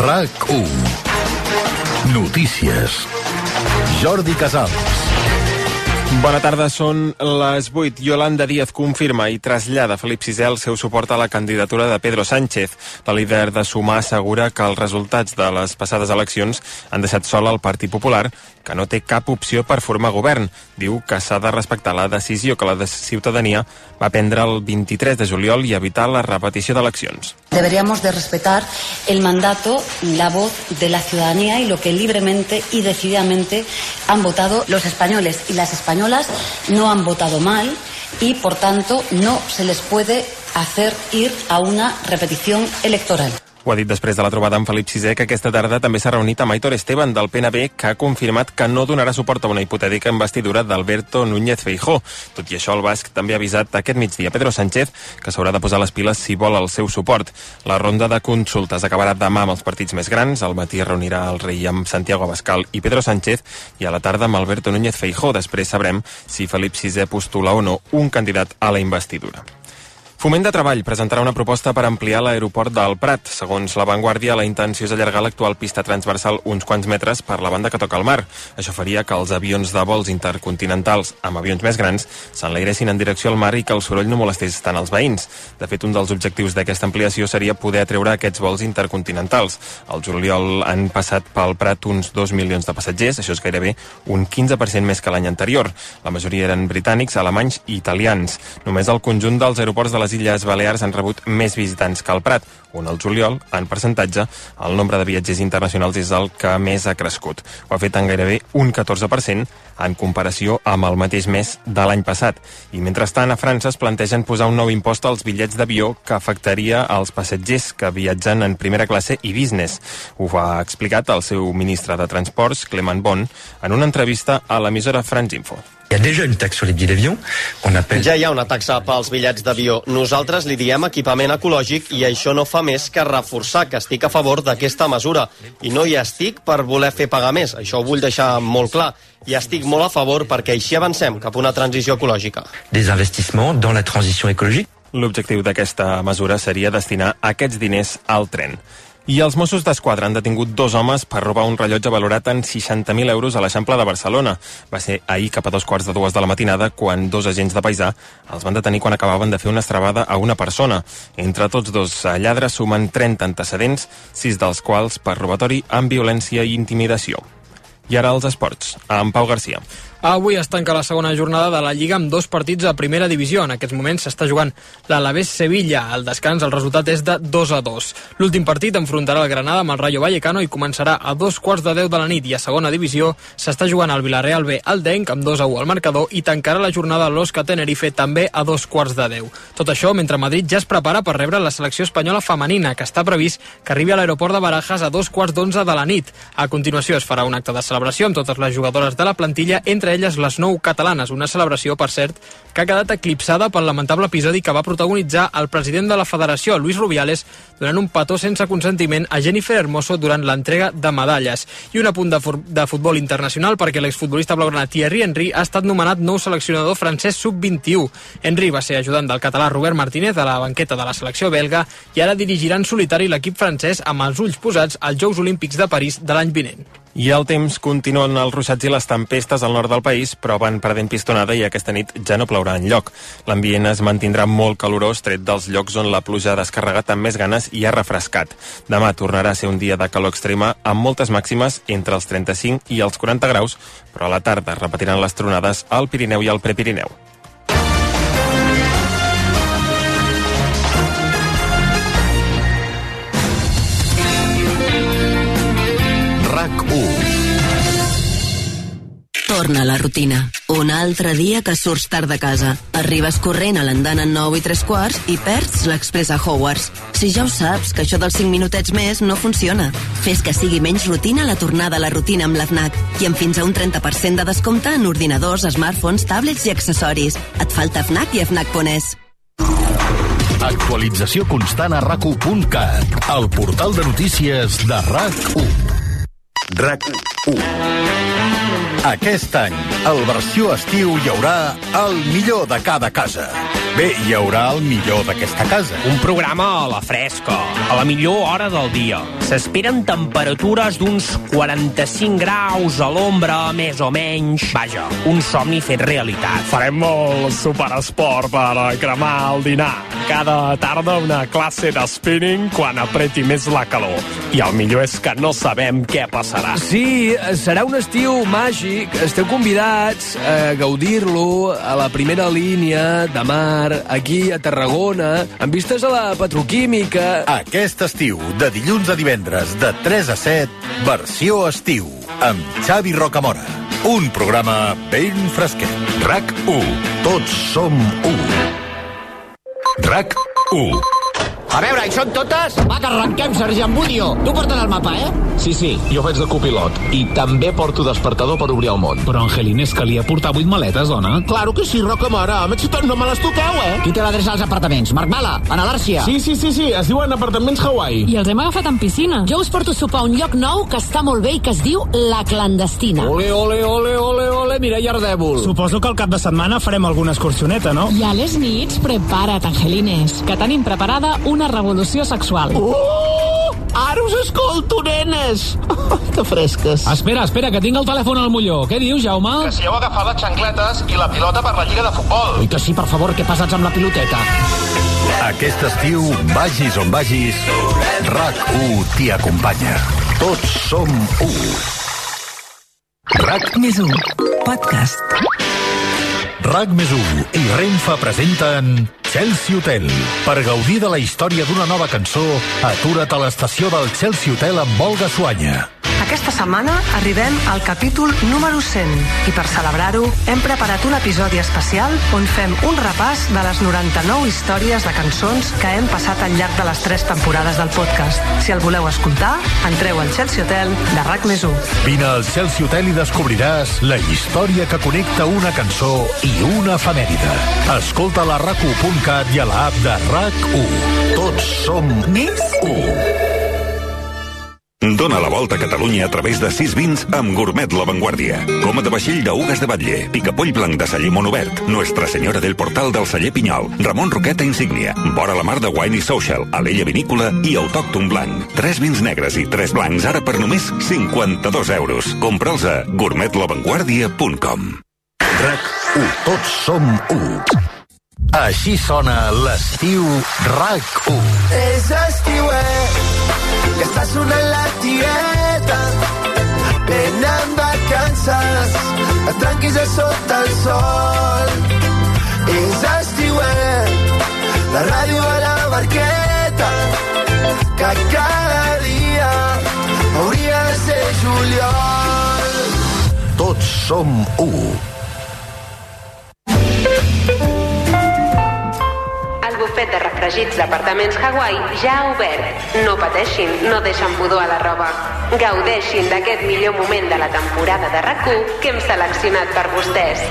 RAC1. Notícies. Jordi Casals. Bona tarda, són les 8. Yolanda Díaz confirma i trasllada a Felip VI el seu suport a la candidatura de Pedro Sánchez. La líder de Sumar assegura que els resultats de les passades eleccions han deixat sol el Partit Popular, que no té cap opció per formar govern. Diu que s'ha de respectar la decisió que la ciutadania va prendre el 23 de juliol i evitar la repetició d'eleccions. Deberíamos de respetar el mandato, la voz de la ciudadanía y lo que libremente y decididamente han votado los españoles y las españolas no han votado mal y por tanto no se les puede hacer ir a una repetición electoral. Ho ha dit després de la trobada amb Felip VI, que aquesta tarda també s'ha reunit amb Aitor Esteban del PNB, que ha confirmat que no donarà suport a una hipotètica investidura d'Alberto Núñez Feijóo. Tot i això, el basc també ha avisat aquest migdia Pedro Sánchez que s'haurà de posar les piles si vol el seu suport. La ronda de consultes acabarà demà amb els partits més grans. Al matí reunirà el rei amb Santiago Abascal i Pedro Sánchez i a la tarda amb Alberto Núñez Feijóo. Després sabrem si Felip VI postula o no un candidat a la investidura. Foment de Treball presentarà una proposta per ampliar l'aeroport del Prat. Segons La Vanguardia, la intenció és allargar l'actual pista transversal uns quants metres per la banda que toca al mar. Això faria que els avions de vols intercontinentals amb avions més grans s'enlairessin en direcció al mar i que el soroll no molestés tant als veïns. De fet, un dels objectius d'aquesta ampliació seria poder atreure aquests vols intercontinentals. Al juliol han passat pel Prat uns 2 milions de passatgers, això és gairebé un 15% més que l'any anterior. La majoria eren britànics, alemanys i italians. Només el conjunt dels aeroports de les Illes Balears han rebut més visitants que el Prat, on al juliol, en percentatge, el nombre de viatgers internacionals és el que més ha crescut. Ho ha fet en gairebé un 14% en comparació amb el mateix mes de l'any passat. I mentrestant, a França es plantegen posar un nou impost als bitllets d'avió que afectaria als passatgers que viatgen en primera classe i business. Ho ha explicat el seu ministre de Transports, Clément Bon, en una entrevista a l'emissora France Info. Hi ha déjà une taxe sur les billets d'avion qu'on appelle... Ja hi ha una taxa pels bitllets d'avió. Nosaltres li diem equipament ecològic i això no fa més que reforçar que estic a favor d'aquesta mesura. I no hi estic per voler fer pagar més, això ho vull deixar molt clar. I estic molt a favor perquè així avancem cap a una transició ecològica. Des investissements dans la transition écologique. L'objectiu d'aquesta mesura seria destinar aquests diners al tren. I els Mossos d'Esquadra han detingut 2 homes per robar un rellotge valorat en 60.000 euros a l'Eixample de Barcelona. Va ser ahir cap a 2:15 de la matinada quan 2 agents de paisà els van detenir quan acabaven de fer una estrabada a una persona. Entre tots 2 lladres sumen 30 antecedents, 6 dels quals per robatori amb violència i intimidació. I ara els esports, amb Pau Garcia. Avui es tanca la segona jornada de la Lliga amb 2 partits a primera divisió. En aquests moments s'està jugant l'Alavés-Sevilla. Al descans el resultat és de 2-2. L'últim partit enfrontarà el Granada amb el Rayo Vallecano i començarà a 2:15 de la nit. I a segona divisió s'està jugant el Villarreal B al Denc amb 2-1 al marcador i tancarà la jornada l'Osca Tenerife també a 2:15. Tot això mentre Madrid ja es prepara per rebre la selecció espanyola femenina, que està previst que arribi a l'aeroport de Barajas a 2:15 de la nit. A continuació es farà un acte de celebració amb totes les jugadores de la plantilla, entre elles les 9 catalanes, una celebració, per cert, que ha quedat eclipsada pel lamentable episodi que va protagonitzar el president de la federació, Luis Rubiales, donant un petó sense consentiment a Jennifer Hermoso durant l'entrega de medalles. I un apunt de futbol internacional perquè l'exfutbolista blaugrana Thierry Henry ha estat nomenat nou seleccionador francès sub-21. Henry va ser ajudant del català Robert Martínez a la banqueta de la selecció belga i ara dirigirà en solitari l'equip francès amb els ulls posats als Jocs Olímpics de París de l'any vinent. I el temps continuen els ruixats i les tempestes al nord del país, però van perdent pistonada i aquesta nit ja no plourà enlloc. L'ambient es mantindrà molt calorós, tret dels llocs on la pluja ha descarregat amb més ganes i ha refrescat. Demà tornarà a ser un dia de calor extrema amb moltes màximes entre els 35 i els 40 graus, però a la tarda repetiran les tronades al Pirineu i al Prepirineu. RAC1. Torna a la rutina. Un altre dia que surts tard de casa. Arribes corrent a l'andana 9:15 i perds l'express a Hogwarts. Si ja ho saps, que això dels 5 minutets més no funciona. Fes que sigui menys rutina la tornada a la rutina amb la FNAC. I amb fins a un 30% de descompte en ordinadors, smartphones, tablets i accessoris. Et falta FNAC i a FNAC.es. Actualització constant a RAC1.cat, el portal de notícies de RAC1. RAC1. Aquest any, al versió estiu, hi haurà el millor de cada casa. Bé, hi haurà el millor d'aquesta casa. Un programa a la fresca, a la millor hora del dia. S'esperen temperatures d'uns 45 graus a l'ombra, més o menys. Vaja, un somni fet realitat. Farem el superesport per cremar el dinar. Cada tarda una classe de spinning quan apreti més la calor. I el millor és que no sabem què passarà. Sí, serà un estiu màgic. Esteu convidats a gaudir-lo a la primera línia de mar, aquí a Tarragona, amb vistes a la petroquímica. Aquest estiu, de dilluns a divendres, de 3 a 7, versió estiu, amb Xavi Rocamora. Un programa ben fresquet. RAC1. Tots som 1. RAC1. A veure, hi són totes? Va, que arrenquem, sergent Budio. Tu portes el mapa, Sí, jo faig de copilot. I també porto despertador per obrir el món. Però, Angelines, calia portar 8 maletes, dona. Claro que sí, Rocamora. No me les toqueu, Qui té l'adreça als apartaments? Marc Mala, Ana Làrcia. Sí, es diuen apartaments Hawaii. I els hem agafat en piscina. Jo us porto a sopar a un lloc nou que està molt bé i que es diu La Clandestina. Ole, Mireia Ardèvol. Suposo que al cap de setmana farem alguna excursioneta, no? I a les nits, prepara't, Angelines, que tenim preparada una revolució sexual. Ara us escolto, nenes. Que fresques. Espera, que tinc el telèfon al molló. Què dius, Jaume? Que si heu agafat les xancletes i la pilota per la lliga de futbol. I que sí, per favor, que passats amb la piloteta. Aquest estiu, vagis on vagis, RAC1 t'hi acompanya. Tots som 1. RAC+1 Podcast. RAC+1 i Renfe presenten Chelsea Hotel. Per gaudir de la història d'una nova cançó, atura't a l'estació del Chelsea Hotel amb Olga Suanya. Aquesta setmana arribem al capítol número 100 i per celebrar-ho hem preparat un episodi especial on fem un repàs de les 99 històries de cançons que hem passat al llarg de les 3 temporades del podcast. Si el voleu escoltar, entreu al Chelsea Hotel de RAC+1. Vine al Chelsea Hotel i descobriràs la història que connecta una cançó i una efemèride. Escolta la RAC1.cat i a l'app de RAC1. Tots som més 1. Dóna la volta a Catalunya a través de 6 vins amb Gourmet La Vanguardia. Coma de vaixell d'Ugues de Batlle, picapoll blanc de celler Monobert, Nuestra Senyora del Portal del celler Pinyol, Ramon Roqueta Insígnia, Vora la Mar de Wine i Social, Alella Vinícola i Autòcton Blanc. 3 vins negres i 3 blancs ara per només 52 euros. Compra'ls a gourmetlavanguardia.com. RAC1. Tots som 1. Així sona l'estiu RAC1. És estiuet, que està sonant la tieta, venen vacances, et tranquis a sota el sol. És estiuet, la ràdio a la barqueta, que cada dia hauria de ser juliol. Tots som 1. El bufet de refregits d'apartaments Hawaii ja ha obert. No pateixin, no deixen pudor a la roba. Gaudeixin d'aquest millor moment de la temporada de RAC1 que hem seleccionat per vostès.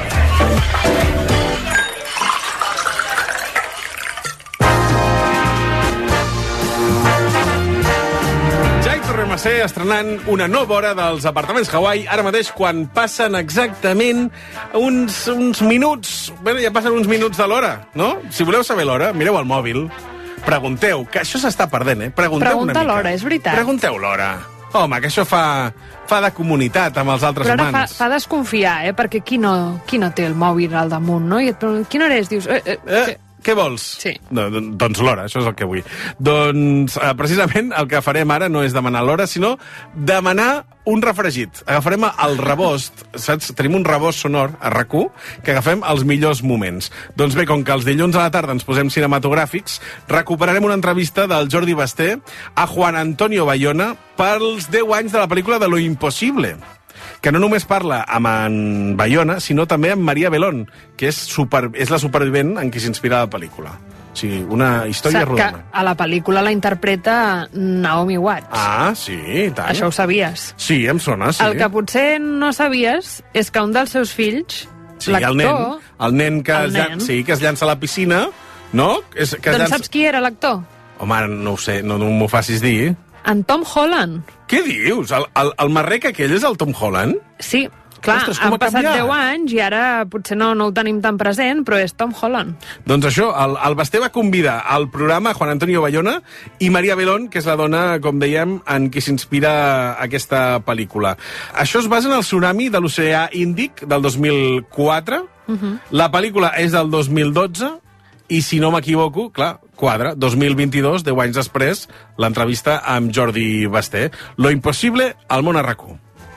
Tornem a ser estrenant una nova hora dels apartaments Hawaii, ara mateix quan passen exactament uns minuts, ja passen uns minuts de l'hora, no? Si voleu saber l'hora, mireu al mòbil, pregunteu, que això s'està perdent, pregunteu una mica. Pregunta l'hora, és veritat. Pregunteu l'hora. Home, que això fa de comunitat amb els altres humans. Però ara fa desconfiar, perquè qui no té el mòbil al damunt, no? I et pregunta, quina hora és? Dius... Què vols? Sí. Doncs l'hora, això és el que vull. Doncs precisament el que farem ara no és demanar l'hora, sinó demanar un refregit. Agafarem el rebost, saps? Tenim un rebost sonor a RAC1 que agafem els millors moments. Doncs bé, com que els dilluns a la tarda ens posem cinematogràfics, recuperarem una entrevista del Jordi Basté a Juan Antonio Bayona pels 10 anys de la pel·lícula de Lo Imposible, que no només parla amb en Bayona, sinó també amb Maria Belón, que és la supervivent en qui s'inspira la pel·lícula. O sigui, una història rodona. Que a la pel·lícula la interpreta Naomi Watts. Ah, sí, i tant. Això ho sabies? Sí, em sona, sí. El que potser no sabies és que un dels seus fills, l'actor... el nen que es llança a la piscina, no? Saps qui era l'actor? Home, no ho sé, no m'ho facis dir. En Tom Holland. Què dius? El marrec aquell és el Tom Holland? Sí. Clar, Ostres, com han ha passat canviat? 10 anys i ara potser no ho tenim tan present, però és Tom Holland. Doncs això, el Basté va convidar al programa Juan Antonio Bayona i Maria Belón, que és la dona, com dèiem, en qui s'inspira aquesta pel·lícula. Això es basa en el tsunami de l'oceà Índic del 2004. La pel·lícula és del 2012 i, si no m'equivoco, clar, quadra, 2022, 10 anys després, l'entrevista amb Jordi Basté. Lo impossible al món a RAC1.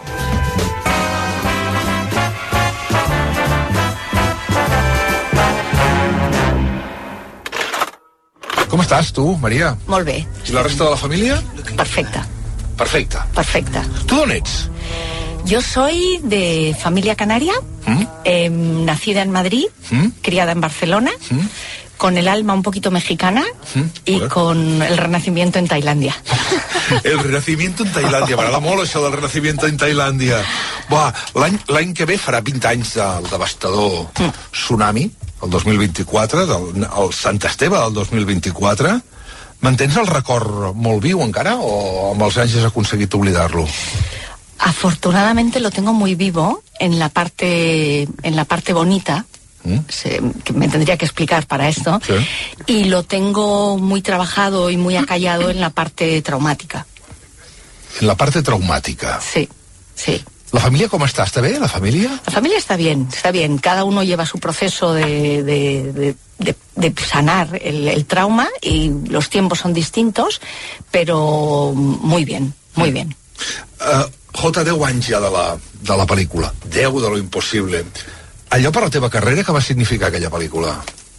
Com estàs, tu, Maria? Molt bé. I la resta de la família? Perfecta. Perfecte. Perfecta. Tu d'on ets? Yo soy de familia canaria, nacida en Madrid, criada en Barcelona, con el alma un poquito mexicana y con el renacimiento en Tailandia. El renacimiento en Tailàndia. M'agrada molt això del renacimiento en Tailàndia. L'any que ve farà 20 anys del devastador tsunami, el 2024, el Sant Esteve del 2024. Mantens el record molt viu encara o amb els anys has aconseguit oblidar-lo? Afortunadamente lo tengo muy vivo en la parte bonita, que me tendría que explicar para esto, y lo tengo muy trabajado y muy acallado en la parte traumática. En la parte traumática. Sí, sí. ¿La familia cómo está? ¿Está bien la familia? La familia está bien, está bien. Cada uno lleva su proceso de sanar el trauma y los tiempos son distintos, pero muy bien, muy bien. Jota, 10 anys ja de la pel·lícula. 10 de lo impossible. Allò per la teva carrera, què va significar aquella pel·lícula?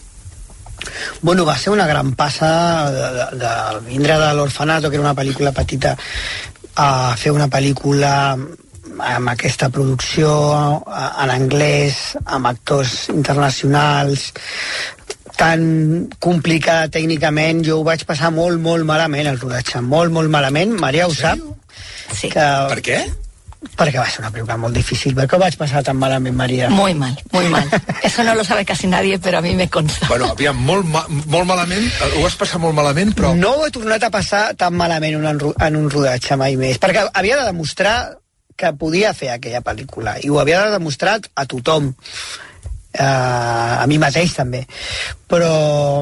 Bueno, va ser una gran passa de vindre de l'Orfanato, que era una pel·lícula petita, a fer una pel·lícula amb aquesta producció en anglès, amb actors internacionals, tan complicada tècnicament. Jo ho vaig passar molt, molt malament, el rodatge. Molt, molt malament. Maria ho sap. Sí. Per què? Perquè va ser una pel·lícula molt difícil. Per què ho vaig passar tan malament, Maria? Muy mal, muy mal. Eso no lo sabe casi nadie, pero a mí me consta. Bueno, aviam, molt malament, ho vas passar molt malament, però... No ho he tornat a passar tan malament en un rodatge mai més, perquè havia de demostrar que podia fer aquella pel·lícula, i ho havia de demostrar a tothom, a mi mateix també, però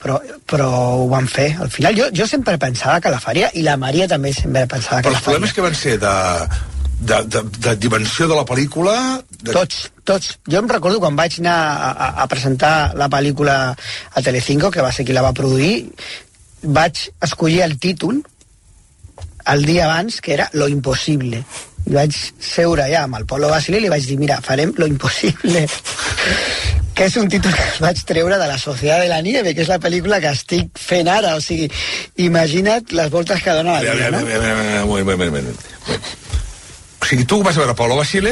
ho van fer. Al final jo sempre pensava que la faria, i la Maria també sempre pensava que la faria. Però els problemes que van ser de dimensió de la pel·lícula... Tots. Jo em recordo quan vaig anar a presentar la pel·lícula a Telecinco, que va ser qui la va produir, vaig escollir el títol el dia abans, que era Lo imposible. I vaig seure ja amb el Polo Basile i li vaig dir, mira, farem Lo imposible, que és un títol que es vaig treure de La Sociedad de la Nieve, que és la pel·lícula que estic fent ara. O sigui, imagina't les voltes que dona la vida, no? O sigui, tu vas a veure Polo Basile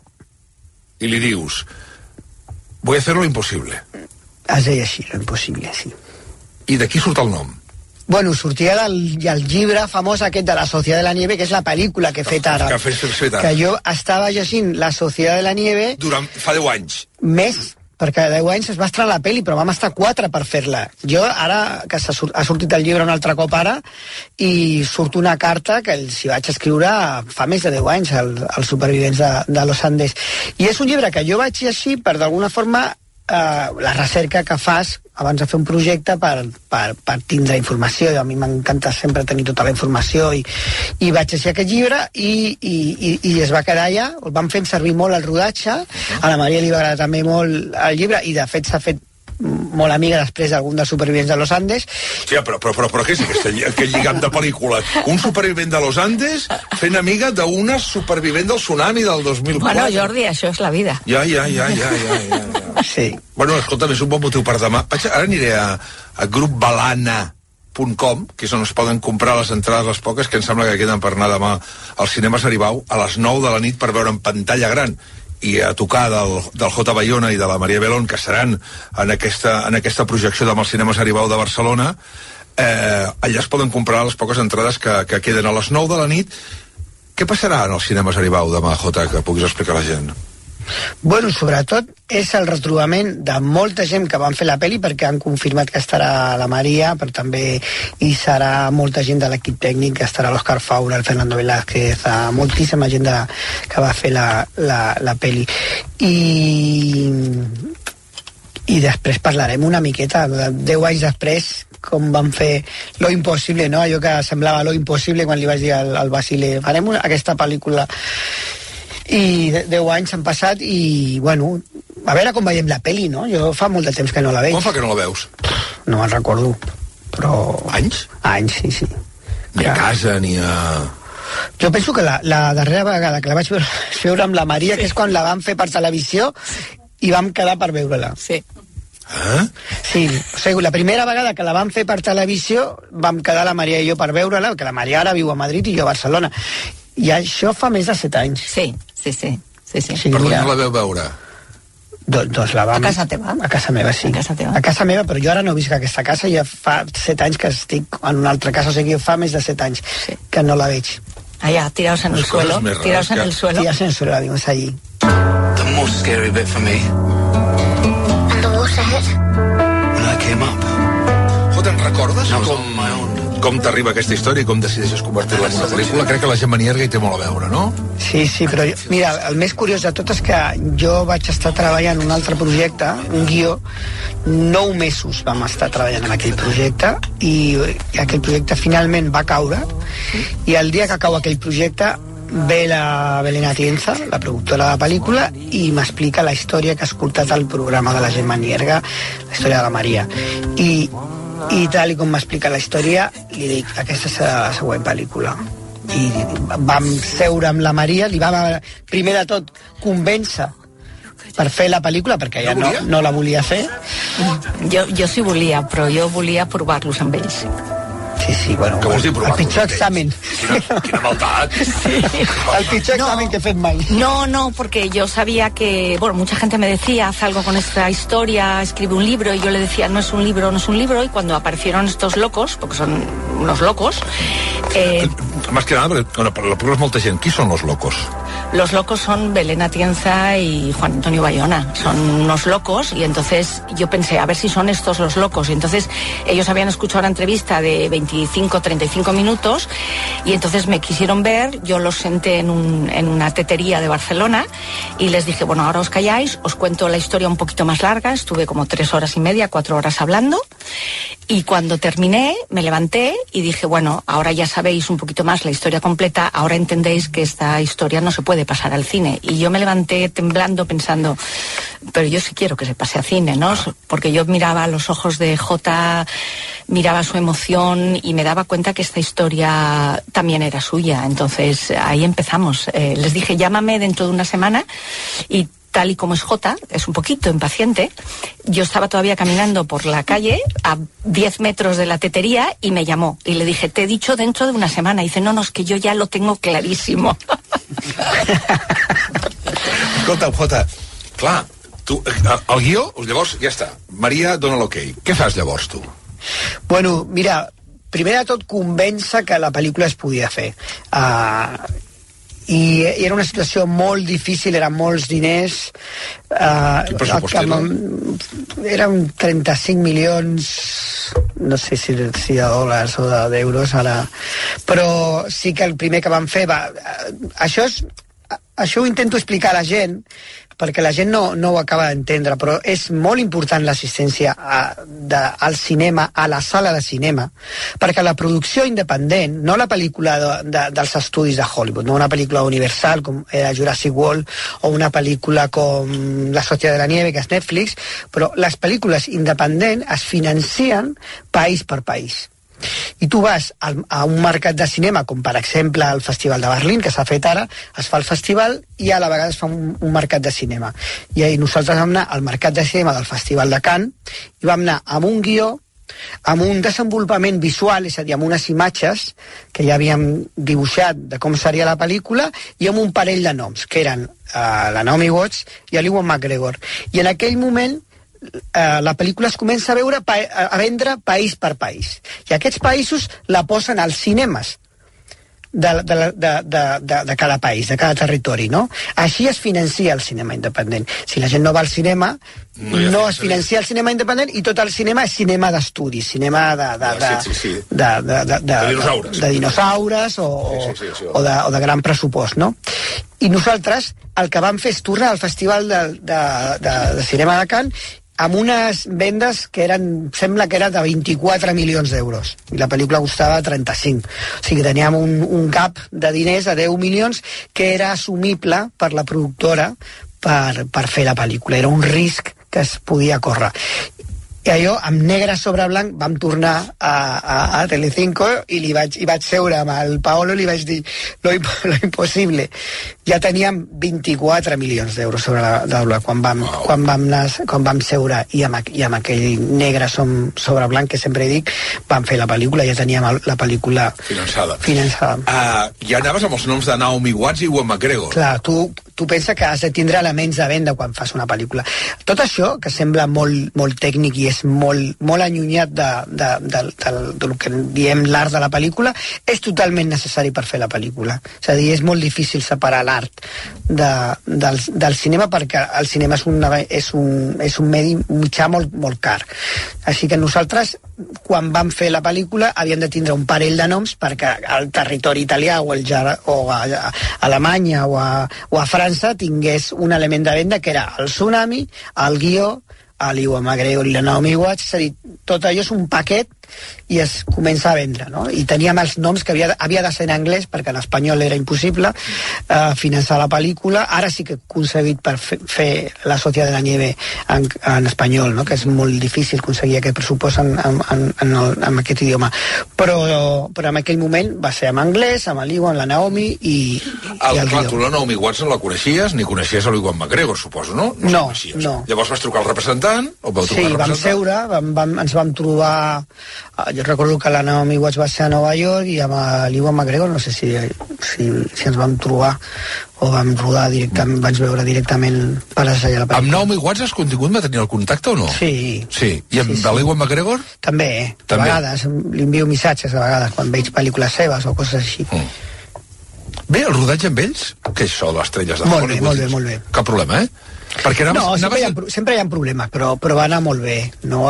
i li dius, voy a hacer Lo imposible. Es deia així, Lo imposible, sí. I d'aquí surt el nom? Bueno, sortia del llibre famós aquest de La Sociedad de la Nieve, que és la pel·lícula que he fet ara. Que jo estava llegint La Sociedad de la Nieve... Fa 10 anys. Més, perquè a 10 anys es va estrenar la pel·li, però vam estar 4 per fer-la. Jo, ara, que ha sortit el llibre un altre cop ara, i surt una carta que els hi vaig escriure fa més de 10 anys, als supervivents de Los Andes. I és un llibre que jo vaig llegir per, d'alguna forma, la recerca que fas abans de fer un projecte per tindre informació. A mi m'encanta sempre tenir tota la informació, i vaig llegir aquest llibre i es va quedar allà. El vam fer servir molt al rodatge, a la Maria li va agradar també molt el llibre, i de fet s'ha fet molt amiga després d'algun dels supervivents de Los Andes. Sí, però què és aquest lligam de pel·lícula? Un supervivent de Los Andes fent amiga d'una supervivent del tsunami del 2004. Bueno, Jordi, això és la vida. Ja. Sí. Bueno, escolta'm, és un bon motiu per demà. Ara aniré a grupbalana.com, que és on es poden comprar les entrades, les poques que em sembla que queden per anar demà al Cinema Saribau a les 9 de la nit per veure en pantalla gran, i a tocar del J. Bayona i de la Maria Belón, que seran en aquesta projecció demà al Cinema Saribau de Barcelona. Allà es poden comprar les poques entrades que queden a les 9 de la nit. Què passarà en el Cinema Saribau demà, Jota, que puguis explicar a la gent? Bueno, sobretot és el retrobament de molta gent que van fer la pel·li, perquè han confirmat que estarà la Maria, però també hi serà molta gent de l'equip tècnic, que estarà l'Òscar Faura, el Fernando Velázquez, moltíssima gent que va fer la pel·li. I després parlarem una miqueta, 10 anys després, com van fer Lo Impossible, no? Allò que semblava Lo Impossible quan li vaig dir al Basile, farem aquesta pel·lícula. I 10 anys han passat i, bueno, a veure com veiem la pel·li, no? Jo fa molt de temps que no la veig. Com fa que no la veus? No me'n recordo, però... Anys? Anys, sí. Ni a casa, ni a... Jo penso que la darrera vegada que la vaig veure amb la Maria, que és quan la vam fer per televisió i vam quedar per veure-la. Sí. Sí, o sigui, la primera vegada que la vam fer per televisió vam quedar la Maria i jo per veure-la, que la Maria ara viu a Madrid i jo a Barcelona. I això fa més de 7 anys. Sí. Per on la veu veure? Doncs la vam... A casa teva? A casa meva, sí. A casa meva, però jo ara no visc a aquesta casa, ja fa 7 anys que estic en una altra casa, o sigui, fa més de 7 anys que no la veig. Allá, tiraos en el suelo. Tiraos en el suelo. Tiraos en el suelo, la vimos allí. The more scary bit for me. And the waterhead? When I came up. Te'n recordes com t'arriba aquesta història i com decideixes convertir-la en una pel·lícula? Crec que la Gemma Nierga hi té molt a veure, no? Sí, però mira, el més curiós de tot és que jo vaig estar treballant en un altre projecte, un guió, 9 mesos vam estar treballant en aquell projecte i aquell projecte finalment va caure i el dia que cau aquell projecte ve la Belén Atienza, la productora de la pel·lícula, i m'explica la història que ha escoltat al programa de la Gemma Nierga, la història de la Maria. I tal com m'explica la història, li dic, aquesta serà la següent pel·lícula. I vam seure amb la Maria, li vam primer de tot convèncer per fer la pel·lícula, perquè ella no la volia fer. Jo sí volia, però jo volia provar-los amb ells. Sí, bueno, què vols dir provar-los? El pitjor examen. Quina maldat. Sí. El pitjor examen que he fet mai. No, porque yo sabía que, bueno, mucha gente me decía, haz algo con esta historia, escribe un libro, y yo le decía, no es un libro, y cuando aparecieron estos locos, porque son unos locos... Más que nada, perquè la pel·lícula és molta gent. Qui són los locos? Los locos son Belén Atienza y Juan Antonio Bayona. Son unos locos, y entonces yo pensé, a ver si son estos los locos. Y entonces ellos habían escuchado la entrevista de 25-35 minutos, y entonces me quisieron ver. Yo los senté en una tetería de Barcelona y les dije, bueno, ahora os calláis, os cuento la historia un poquito más larga. Estuve como 3 horas y media, 4 horas hablando, y cuando terminé me levanté y dije, bueno, ahora ya sabéis un poquito más la historia completa, ahora entendéis que esta historia no se puede pasar al cine. Y yo me levanté temblando pensando, pero yo sí quiero que se pase a cine, ¿no? Porque yo miraba los ojos de Jota, miraba su emoción y me daba cuenta que esta historia también era suya. Entonces ahí empezamos. Les dije, llámame dentro de una semana, y tal y como es Jota, es un poquito impaciente, yo estaba todavía caminando por la calle a 10 metros de la tetería y me llamó. Y le dije, te he dicho dentro de una semana. Y dice, no, es que yo ya lo tengo clarísimo. Escolta, Jota, clar, tu, el guió, llavors ja està. Maria dona l'ok. Què fas llavors, tu? Bueno, mira, primer de tot convèncer que la pel·lícula es podia fer. I era una situació molt difícil, eren molts diners. Quin pressupost era? Eren 35 milions, no sé si de dòlars o d'euros ara, però sí que el primer que van fer això ho intento explicar a la gent, perquè la gent no ho acaba d'entendre, però és molt important l'assistència al cinema, a la sala de cinema, perquè la producció independent, no la pel·lícula dels estudis de Hollywood, no una pel·lícula universal com era Jurassic World o una pel·lícula com La Sociedad de la Nieve, que és Netflix, però les pel·lícules independents es financen país per país. I tu vas a un mercat de cinema, com per exemple el Festival de Berlín, que s'ha fet ara, es fa el festival i a la vegada es fa un mercat de cinema. I nosaltres vam anar al mercat de cinema del Festival de Cannes i vam anar amb un guió, amb un desenvolupament visual, és a dir, amb unes imatges que ja havíem dibuixat de com seria la pel·lícula, i amb un parell de noms, que eren la Naomi Watts i l'Ewan McGregor. I en aquell moment la pel·lícula es comença a vendre país per país, i aquests països la posen als cinemes de cada país, de cada territori, no? Així es financia el cinema independent. Si la gent no va al cinema, no es financia el cinema independent, i tot el cinema és cinema d'estudi, cinema de dinosaures o de gran pressupost, no? I nosaltres el que vam fer és tornar al Festival de Cinema de Cannes amb unes vendes que sembla que era de 24 milions d'euros, i la pel·lícula costava 35. O sigui, teníem un gap de diners de 10 milions que era assumible per la productora per fer la pel·lícula. Era un risc que es podia córrer. I allò, amb negre sobre blanc, vam tornar a Telecinco i vaig seure amb el Paolo i li vaig dir lo impossible. Ja teníem 24 milions d'euros sobre la taula quan vam seure i amb aquell negre sobre blanc que sempre dic, vam fer la pel·lícula, ja teníem la pel·lícula finançada. Ja anaves amb els noms de Naomi Watts i Ewan McGregor. Clar, tu pensa que has de tindre elements de venda quan fas una pel·lícula. Tot això, que sembla molt tècnic i és molt allunyat del que diem l'art de la pel·lícula, és totalment necessari per fer la pel·lícula. És a dir, és molt difícil separar l'art del cinema, perquè el cinema és un mitjà molt car. Així que nosaltres, quan vam fer la pel·lícula, havíem de tindre un parell de noms perquè el territori italià o a Alemanya o a França tingués un element de venda que era el Tsunami, el guió, l'Ewan McGregor i la Naomi Watts. És a dir, tot allò és un paquet i es comença a vendre, no? I teníem els noms que havia de ser en anglès perquè en espanyol era impossible finançar la pel·lícula. Ara sí que he aconseguit per fer La Sociedad de la Nieve en espanyol, no? Que és molt difícil aconseguir aquest pressupost en aquest idioma, però en aquell moment va ser en anglès, amb l'Ewan, la Naomi i el clar, tu la Naomi Watts no la coneixies ni coneixies l'Ewan McGregor, suposo, no? No. Llavors vas trucar al representant? Sí, vam seure, ens vam trobar. Jo recordo que la Naomi Watts va ser a Nova York i amb l'Ewan McGregor no sé si ens vam trobar o vam rodar directament, vaig veure directament per assajar la pel·lícula. Amb Naomi Watts has contingut mantenint el contacte o no? Sí. I amb l'Ewan McGregor? També. A vegades li envio missatges, a vegades quan veig pel·lícules seves o coses així. Bé, el rodatge amb ells, què és això, les estrelles de Hollywood? Molt bé. Cap problema, Perquè sempre hi ha problemes, però va anar molt bé, no?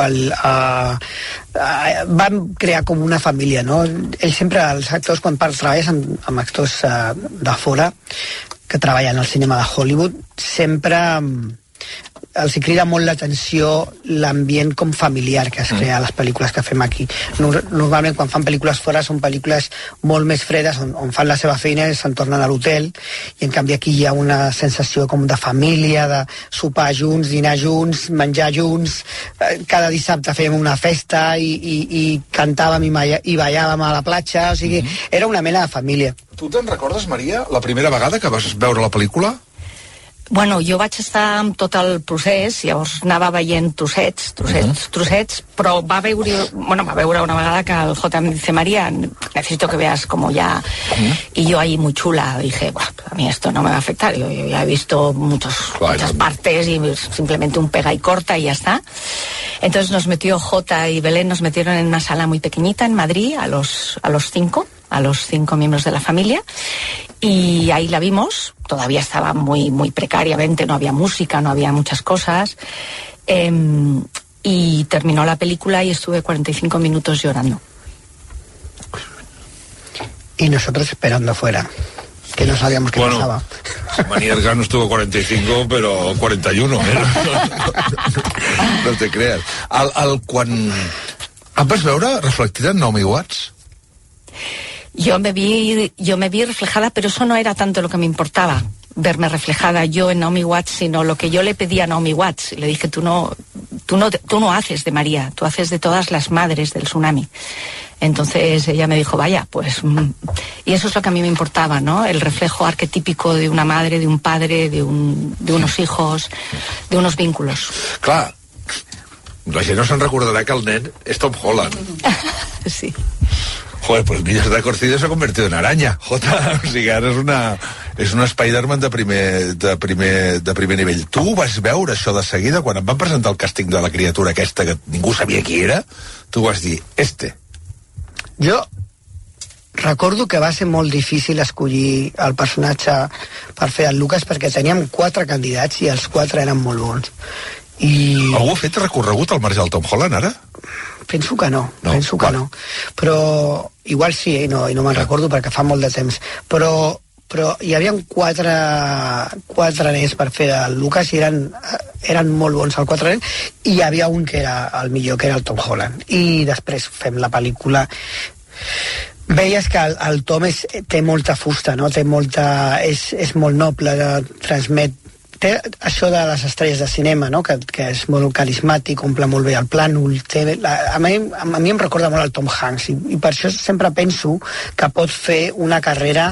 Vam crear com una família, no? Ells sempre, els actors, quan treballes amb actors de fora que treballen al cinema de Hollywood, sempre els hi crida molt l'atenció l'ambient com familiar que es crea a les pel·lícules que fem aquí. Normalment quan fan pel·lícules fora són pel·lícules molt més fredes on fan la seva feina i se'n tornen a l'hotel, i en canvi aquí hi ha una sensació com de família, de sopar junts, dinar junts, menjar junts, cada dissabte fèiem una festa i cantàvem i ballàvem a la platja, o sigui, era una mena de família. Tu te'n recordes, Maria, la primera vegada que vas veure la pel·lícula? Bueno, jo vaig estar amb tot el procés, llavors anava veient trossets, però va veure una vegada que el J me dice, María, necesito que veas como ya... Y yo ahí muy chula dije, a mí esto no me va a afectar, yo ya he visto muchas partes y simplemente un pega y corta y ya está. Entonces nos metió J y Belén, nos metieron en una sala muy pequeñita en Madrid a los 5 miembros de la familia, y ahí la vimos. Todavía estaba muy precariamente, no había música, no había muchas cosas, y terminó la película y estuve 45 minutos llorando. Y nosotros esperando afuera, que no sabíamos qué pasaba. María Ergano estuvo 45, pero 41, no te creas. Quan em vas veure reflectida en Naomi Watts? Yo me vi reflejada, pero eso no era tanto lo que me importaba, verme reflejada yo en Naomi Watts, sino lo que yo le pedí a Naomi Watts. Le dije, tú no haces de María, tú haces de todas las madres del tsunami. Entonces ella me dijo, vaya, pues... Y eso es lo que a mí me importaba, ¿no? El reflejo arquetípico de una madre, de un padre, de unos hijos, de unos vínculos. Clar, la gent no se'n recordarà que el nen és Tom Holland. Sí. Joder, pues Niños de Corcida se ha convertido en araña, Jota. O sigui, ara és una Spider-Man de primer nivell. Tu vas veure això de seguida, quan em van presentar el càsting de la criatura aquesta, que ningú sabia qui era, tu vas dir, Jo recordo que va ser molt difícil escollir el personatge per fer el Lucas, perquè teníem 4 candidats i els 4 eren molt bons. Algú ha fet recorregut al marge del Tom Holland, ara? Penso que no. Però igual sí, i no me'n recordo perquè fa molt de temps. Però hi havia 4 nens per fer el Lucas i eren molt bons els 4 nens, i hi havia un que era el millor, que era el Tom Holland. I després fem la pel·lícula. Veies que el Tom té molta fusta, no? És molt noble, té això de les estrelles de cinema, no? que és molt carismàtic, omple molt bé el plànol. A mi em recorda molt el Tom Hanks, i per això sempre penso que pot fer una carrera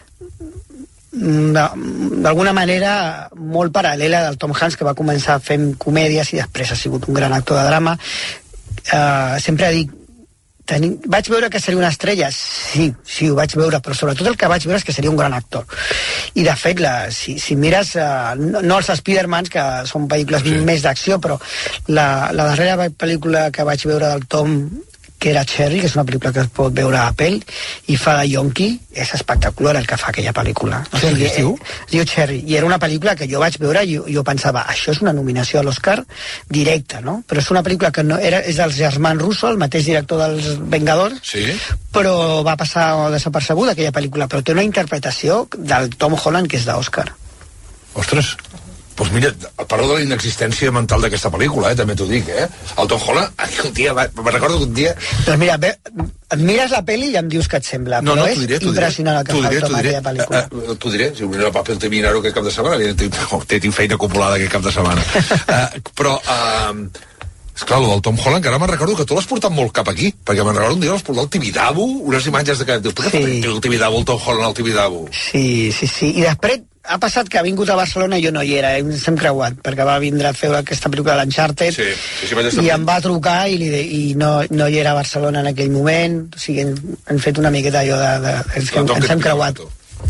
d'alguna manera molt paral·lela del Tom Hanks, que va començar fent comèdies i després ha sigut un gran actor de drama. Sempre dic, vaig veure que seria una estrella? Sí, ho vaig veure, però sobretot el que vaig veure és que seria un gran actor. I de fet, si mires, no els Spider-Mans, que són pel·lícules més d'acció, però la darrera pel·lícula que vaig veure del Tom, que era Cherry, que és una pel·lícula que es pot veure a Apple, i fa de yonqui, és espectacular el que fa aquella pel·lícula. Cherry es diu? Es diu Cherry, i era una pel·lícula que jo vaig veure i jo pensava, això és una nominació a l'Oscar directa, no? Però és una pel·lícula que és dels germans Russo, el mateix director dels Vengadors, però va passar desapercebuda aquella pel·lícula, però té una interpretació del Tom Holland que és d'Oscar. Ostres, doncs mira, parlo de la inexistència mental d'aquesta pel·lícula, també t'ho dic, El Tom Holland, un dia, me'n recordo que un dia... Doncs mira, et mires la pel·li i em dius què et sembla, però és impressionant el que fa el Tom a aquella pel·lícula. T'ho diré, si el paper té mirar-ho aquest cap de setmana, tinc feina acumulada aquest cap de setmana. Però, esclar, el del Tom Holland, que ara me'n recordo que tu l'has portat molt cap aquí, perquè me'n recordo un dia l'has portat al Tibidabo, unes imatges de que... Per què fa el Tibidabo, el Tom Holland al Tibidabo? Sí, i després ha passat que ha vingut a Barcelona i jo no hi era, ens hem creuat, perquè va vindre a fer aquesta pel·lícula de l'Uncharted, i em va trucar i no hi era a Barcelona en aquell moment, o sigui, hem fet una miqueta allò ens hem creuat.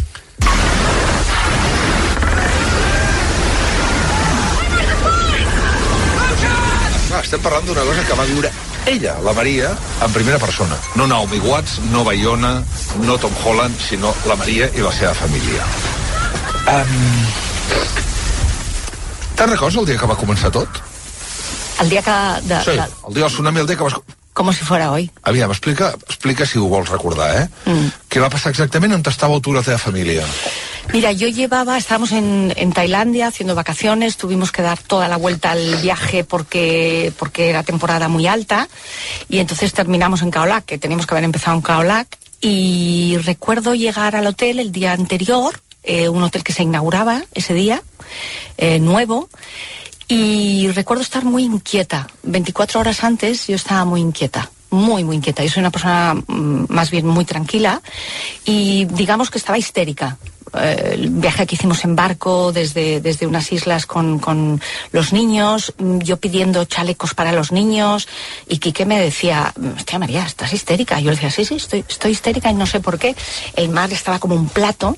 Estem parlant d'una cosa que va viure ella, la Maria, en primera persona. No Naomi Watts, no Bayona, no Tom Holland, sinó la Maria i la seva família. Te'n recordes el dia que va començar tot? El dia que... Sí, el dia del tsunami, el dia que vas... Como si fuera hoy. Aviam, explica si ho vols recordar, Què va passar exactament? On estava tu i la teva família? Mira, estábamos en Tailandia haciendo vacaciones, tuvimos que dar toda la vuelta al viaje porque era temporada muy alta, y entonces terminamos en Khao Lak, que teníamos que haber empezado en Khao Lak, y recuerdo llegar al hotel el día anterior, un hotel que se inauguraba ese día, nuevo, y recuerdo estar muy inquieta. 24 horas antes yo estaba muy inquieta. Muy inquieta. Yo soy una persona más bien muy tranquila y digamos que estaba histérica. El viaje que hicimos en barco desde unas islas con los niños, yo pidiendo chalecos para los niños, y Quique me decía, hostia María, ¿estás histérica? Y yo le decía, sí, estoy histérica y no sé por qué. El mar estaba como un plato,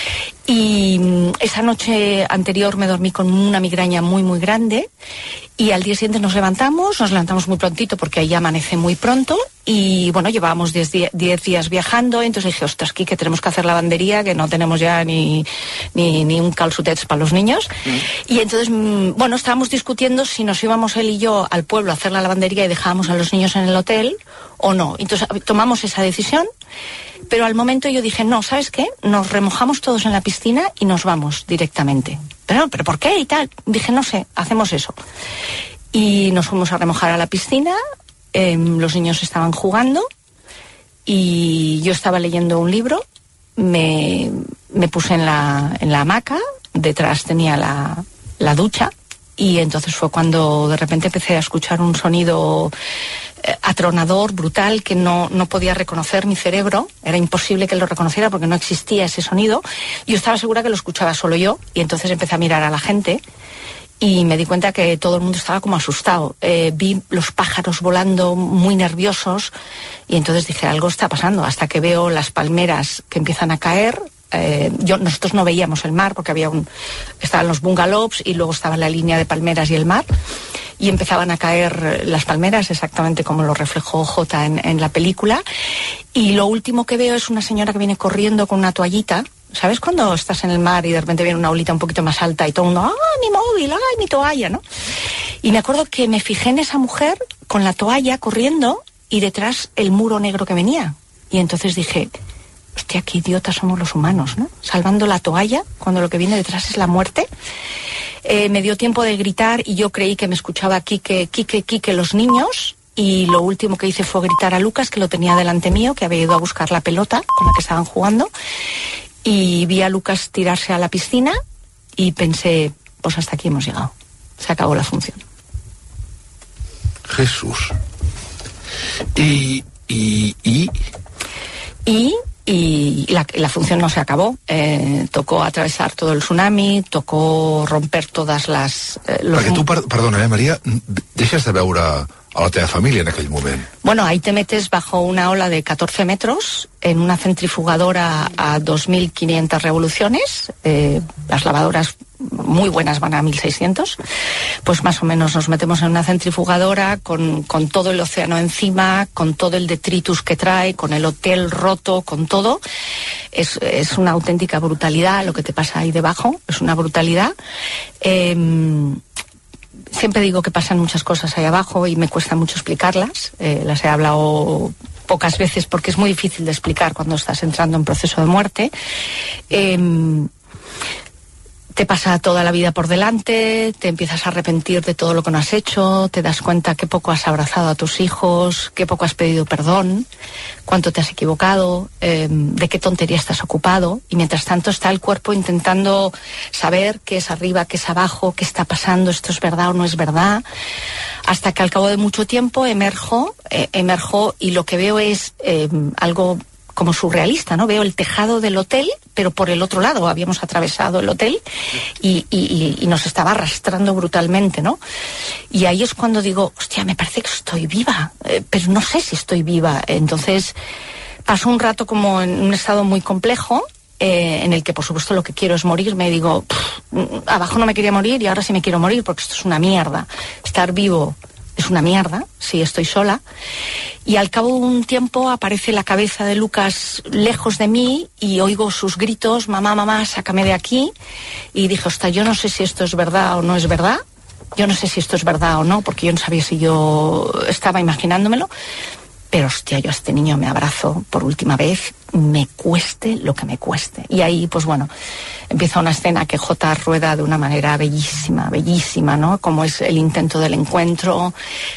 y esa noche anterior me dormí con una migraña muy grande, y al día siguiente nos levantamos muy prontito porque ahí amanece muy pronto, y bueno, llevábamos 10 días viajando, entonces dije, ostras, Quique, tenemos que hacer lavandería, que no tenemos ya ni un calçotets para los niños. Y entonces, bueno, estábamos discutiendo si nos íbamos él y yo al pueblo a hacer la lavandería y dejábamos a los niños en el hotel o no. Entonces tomamos esa decisión, pero al momento yo dije, no, ¿sabes qué? Nos remojamos todos en la piscina y nos vamos directamente. ¿Pero por qué? Y tal. Dije, no sé, hacemos eso. Y nos fuimos a remojar a la piscina, los niños estaban jugando y yo estaba leyendo un libro, me puse en la hamaca, detrás tenía la ducha, y entonces fue cuando de repente empecé a escuchar un sonido atronador, brutal, que no podía reconocer mi cerebro. Era imposible que lo reconociera porque no existía ese sonido. Yo estaba segura que lo escuchaba solo yo, y entonces empecé a mirar a la gente y me di cuenta que todo el mundo estaba como asustado. Vi los pájaros volando muy nerviosos, y entonces dije, algo está pasando, hasta que veo las palmeras que empiezan a caer. Nosotros no veíamos el mar porque estaban los bungalows y luego estaba la línea de palmeras y el mar, y empezaban a caer las palmeras, exactamente como lo reflejó Jota en la película. Y lo último que veo es una señora que viene corriendo con una toallita. ¿Sabes cuando estás en el mar y de repente viene una olita un poquito más alta y todo el mundo, ¡ah, mi móvil, ay, mi toalla!, ¿no? Y me acuerdo que me fijé en esa mujer con la toalla corriendo y detrás el muro negro que venía. Y entonces dije, hostia, qué idiotas somos los humanos, ¿no? Salvando la toalla cuando lo que viene detrás es la muerte. Me dio tiempo de gritar y yo creí que me escuchaba Quique, los niños. Y lo último que hice fue gritar a Lucas, que lo tenía delante mío, que había ido a buscar la pelota con la que estaban jugando. Y vi a Lucas tirarse a la piscina y pensé, pues hasta aquí hemos llegado. Se acabó la función. Jesús. Y la función no se acabó. Tocó atravesar todo el tsunami, tocó romper todas las... Perquè tu, perdona, Maria, deixes de veure a la teva família en aquell moment. Bueno, ahí te metes bajo una ola de 14 metros en una centrifugadora a 2.500 revoluciones. Las lavadoras muy buenas van a 1.600. Pues más o menos nos metemos en una centrifugadora con todo el océano encima, con todo el detritus que trae, con el hotel roto, con todo. Es una auténtica brutalidad lo que te pasa ahí debajo. Es una brutalidad. Siempre digo que pasan muchas cosas ahí abajo y me cuesta mucho explicarlas. Las he hablado pocas veces porque es muy difícil de explicar cuando estás entrando en proceso de muerte. Te pasa toda la vida por delante, te empiezas a arrepentir de todo lo que no has hecho, te das cuenta que poco has abrazado a tus hijos, que poco has pedido perdón, cuánto te has equivocado, de qué tontería estás ocupado, y mientras tanto está el cuerpo intentando saber qué es arriba, qué es abajo, qué está pasando, esto es verdad o no es verdad, hasta que al cabo de mucho tiempo emerjo y lo que veo es algo como surrealista, ¿no? Veo el tejado del hotel, pero por el otro lado habíamos atravesado el hotel y nos estaba arrastrando brutalmente, ¿no? Y ahí es cuando digo, hostia, me parece que estoy viva, pero no sé si estoy viva. Entonces paso un rato como en un estado muy complejo, en el que por supuesto lo que quiero es morirme. Digo, abajo no me quería morir y ahora sí me quiero morir porque esto es una mierda. Estar vivo es una mierda, sí, estoy sola. Y al cabo de un tiempo aparece la cabeza de Lucas lejos de mí y oigo sus gritos, mamá, mamá, sácame de aquí. Y dije, hostia, yo no sé si esto es verdad o no es verdad. Yo no sé si esto es verdad o no, porque yo no sabía si yo estaba imaginándomelo. Pero, hostia, yo a este niño me abrazo por última vez, me cueste lo que me cueste. Y ahí, pues bueno, empieza una escena que Jota rueda de una manera bellísima, bellísima, ¿no? Como es el intento del encuentro.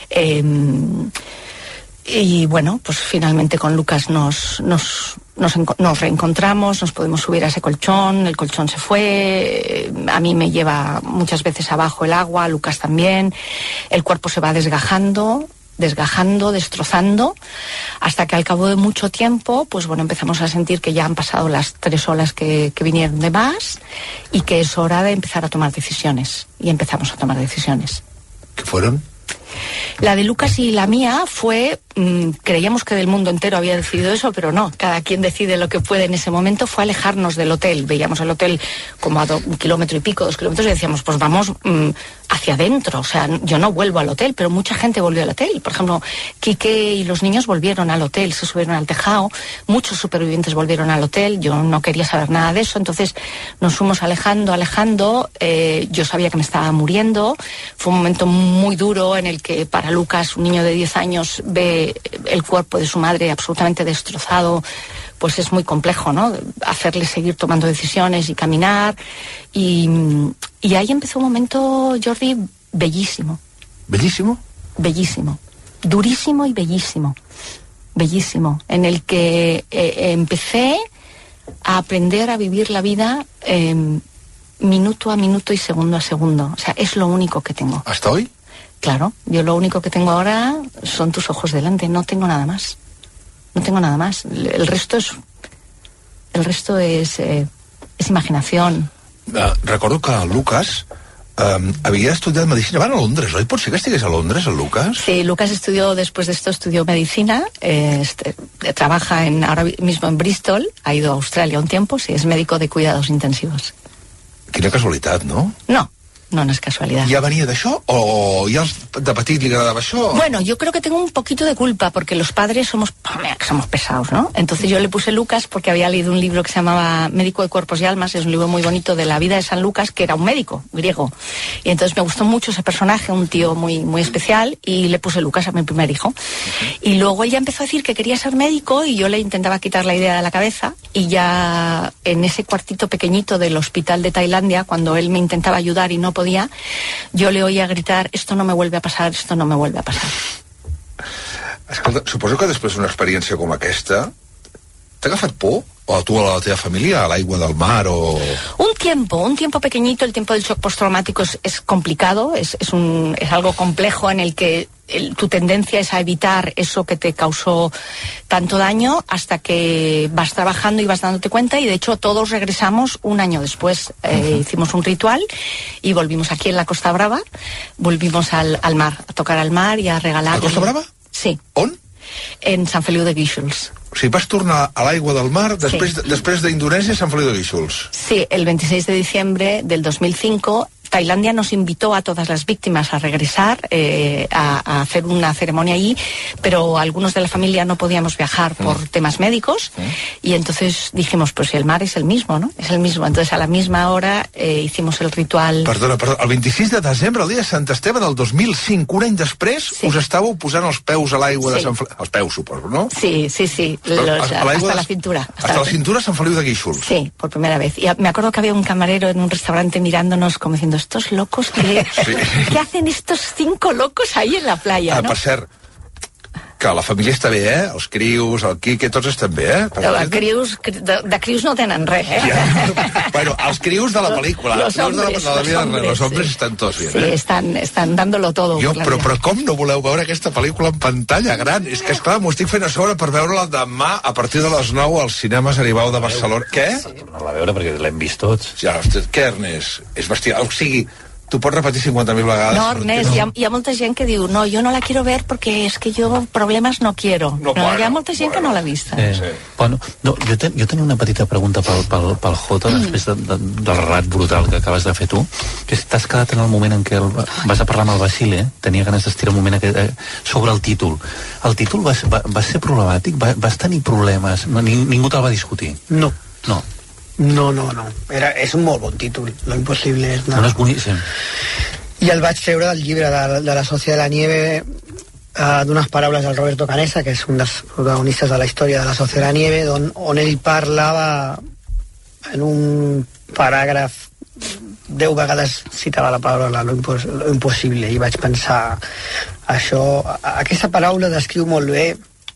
Y bueno, pues finalmente con Lucas nos reencontramos, nos podemos subir a ese colchón, el colchón se fue, a mí me lleva muchas veces abajo el agua, Lucas también, el cuerpo se va desgajando, destrozando, hasta que al cabo de mucho tiempo, pues bueno, empezamos a sentir que ya han pasado las 3 olas que vinieron de más y que es hora de empezar a tomar decisiones. Y empezamos a tomar decisiones. ¿Qué fueron? La de Lucas y la mía fue, creíamos que del mundo entero había decidido eso, pero no, cada quien decide lo que puede en ese momento, fue alejarnos del hotel. Veíamos el hotel como a 1 kilómetro y pico, 2 kilómetros, y decíamos, pues vamos hacia adentro, o sea, yo no vuelvo al hotel, pero mucha gente volvió al hotel. Por ejemplo, Quique y los niños volvieron al hotel, se subieron al tejado, muchos supervivientes volvieron al hotel, yo no quería saber nada de eso, entonces nos fuimos alejando, yo sabía que me estaba muriendo, fue un momento muy duro en el que para Lucas, un niño de 10 años, ve el cuerpo de su madre absolutamente destrozado, pues es muy complejo, ¿no? Hacerle seguir tomando decisiones y caminar. Y ahí empezó un momento, Jordi, bellísimo. ¿Bellísimo? Bellísimo. Durísimo y bellísimo. Bellísimo. En el que empecé a aprender a vivir la vida minuto a minuto y segundo a segundo. O sea, es lo único que tengo. ¿Hasta hoy? Claro, yo lo único que tengo ahora son tus ojos delante, no tengo nada más. No tengo nada más. El resto es imaginación. Recordo que Lucas havia estudiat medicina. Van a Londres, oi? Pot ser que estigués a Londres, el Lucas? Sí, Lucas después de esto estudió medicina, trabaja ahora mismo en Bristol, ha ido a Australia un tiempo, sí, es médico de cuidados intensivos. Quina casualitat, no? No, no es casualidad. ¿Ya venía de això? ¿O ya de petit li agradava això? Bueno, yo creo que tengo un poquito de culpa porque los padres somos pesados, ¿no? Entonces yo le puse Lucas porque había leído un libro que se llamaba Médico de Cuerpos y Almas, es un libro muy bonito de la vida de San Lucas, que era un médico griego. Y entonces me gustó mucho ese personaje, un tío muy, muy especial, y le puse Lucas a mi primer hijo. Y luego ella empezó a decir que quería ser médico y yo le intentaba quitar la idea de la cabeza, y ya en ese cuartito pequeñito del hospital de Tailandia, cuando él me intentaba ayudar y no podía, yo le oía gritar: esto no me vuelve a pasar, esto no me vuelve a pasar. Escolta, suposo que després d'una experiència com aquesta t'ha agafat por? O a tu o a la teva família, a l'aigua del mar o... Un tiempo pequeñito. El tiempo del shock postraumático es complicado, es algo complejo en el que tu tendencia es a evitar eso que te causó tanto daño hasta que vas trabajando y vas dándote cuenta, y de hecho todos regresamos un año después. Hicimos un ritual y volvimos aquí en la Costa Brava, volvimos al mar, a tocar al mar y a regalar... ¿A Costa Brava? Sí. On? En Sant Feliu de Guíxols. O sigui, vas tornar a l'aigua del mar després d'Indonèsia a Sant Feliu de Guíxols. Sí, el 26 de diciembre del 2005... Tailandia nos invitó a todas las víctimas a regresar, a hacer una ceremonia allí, pero algunos de la familia no podíamos viajar por temas médicos, y entonces dijimos, pues el mar es el mismo, ¿no? Es el mismo. Entonces a la misma hora hicimos el ritual... Perdona, el 26 de desembre, el dia de Sant Esteve del 2005, un any després, us estàveu posant els peus a l'aigua de Sant Feliu... Els peus, suposo, ¿no? Sí. Hasta la cintura. Hasta la cintura Sant Feliu de Guíxols. Sí, por primera vez. Y me acuerdo que había un camarero en un restaurante mirándonos como diciendo: estos locos, ¿qué hacen estos 5 locos ahí en la playa, no? Per cert, que la família està bé, els Crius, el Quique, tots estan bé, De Crius no tenen res, Bueno, els Crius de la pel·lícula, los hombres están todos bien, Sí, están dándolo todo. Però com no voleu veure aquesta pel·lícula en pantalla gran? És que, esclar, m'ho estic fent a sobre per veure-la demà a partir de les 9 als cinemes Aribau de Barcelona. Què? No la veure perquè l'hem vist tots. Ja, què, Ernest? És bestial. O sigui, tu pots repetir 50.000 vegades. No, Ernest, hi ha molta gent que diu: no, yo no la quiero ver porque es que yo problemas no quiero. Hi ha molta gent que no l'ha vista. Bueno, jo tenia una petita pregunta pel Jota, després del relat brutal que acabes de fer tu, que t'has quedat en el moment en què vas a parlar amb el Basile, tenia ganes d'estirar un moment sobre el títol. El títol va ser problemàtic? Vas tenir problemes? Ningú te'l va discutir? No. No. És un molt bon títol. Lo imposible és... No és boníssim. I el vaig treure del llibre de la Sociedad de la Nieve, d'unes paraules del Roberto Canessa, que és un dels protagonistes de la història de la Sociedad de la Nieve, on ell parlava en un paràgraf 10 vegades citava la paraula lo impossible, i vaig pensar aquesta paraula descriu molt bé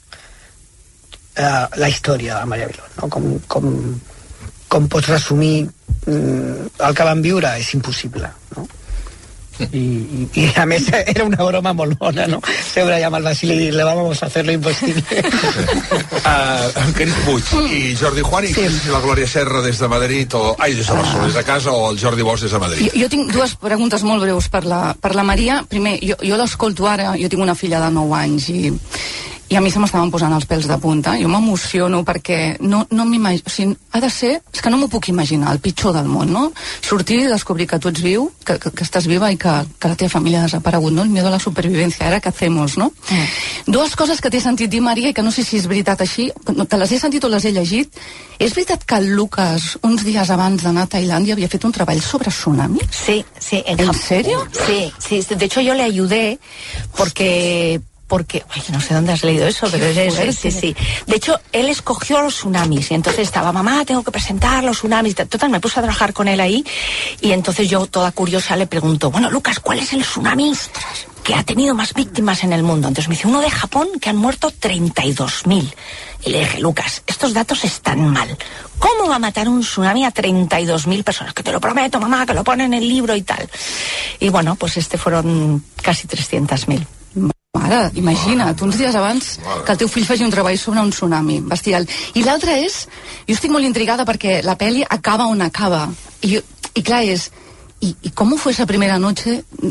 la història de Maria Vilón, no? Com pots resumir el que van viure? És impossible, no? I a més era una broma molt bona, no? Seure allà amb el Basili i dir-le vamos a hacer lo imposible. Enric Puig i Jordi Juan, i la Glòria Serra des de Madrid, des de Barcelona, des de casa, o el Jordi Bosch des de Madrid. Jo tinc dues preguntes molt breus per la Maria. Primer, jo l'escolto ara, jo tinc una filla de 9 anys i a mi se m'estaven posant els pèls de punta. Jo m'emociono perquè no m'imagino... O sigui, ha de ser... És que no m'ho puc imaginar, el pitjor del món, no? Sortir i descobrir que tu ets viu, que estàs viva i que la teva família ha desaparegut, no? El miedo a la supervivencia, ara què hacemos, no? Dues coses que t'he sentit dir, Maria, i que no sé si és veritat així, te les he sentit o les he llegit. És veritat que el Lucas, uns dies abans d'anar a Tailàndia, havia fet un treball sobre tsunamis? Sí. ¿En serio? Sí. De hecho, yo le ayudé porque no sé dónde has leído eso, pero sí. De hecho, él escogió los tsunamis y entonces estaba: mamá, tengo que presentar los tsunamis. Total, me puse a trabajar con él ahí, y entonces yo, toda curiosa, le pregunto: bueno, Lucas, ¿cuál es el tsunami que ha tenido más víctimas en el mundo? Entonces me dice: uno de Japón, que han muerto 32.000. Y le dije: Lucas, estos datos están mal. ¿Cómo va a matar un tsunami a 32.000 personas? Que te lo prometo, mamá, que lo pone en el libro y tal. Y bueno, pues fueron casi 300.000. Mare, imagina't, uns dies abans que el teu fill faci un treball sobre un tsunami bestial. I l'altre és, jo estic molt intrigada perquè la pel·li acaba on acaba, i clar és, i com fue esa primera noche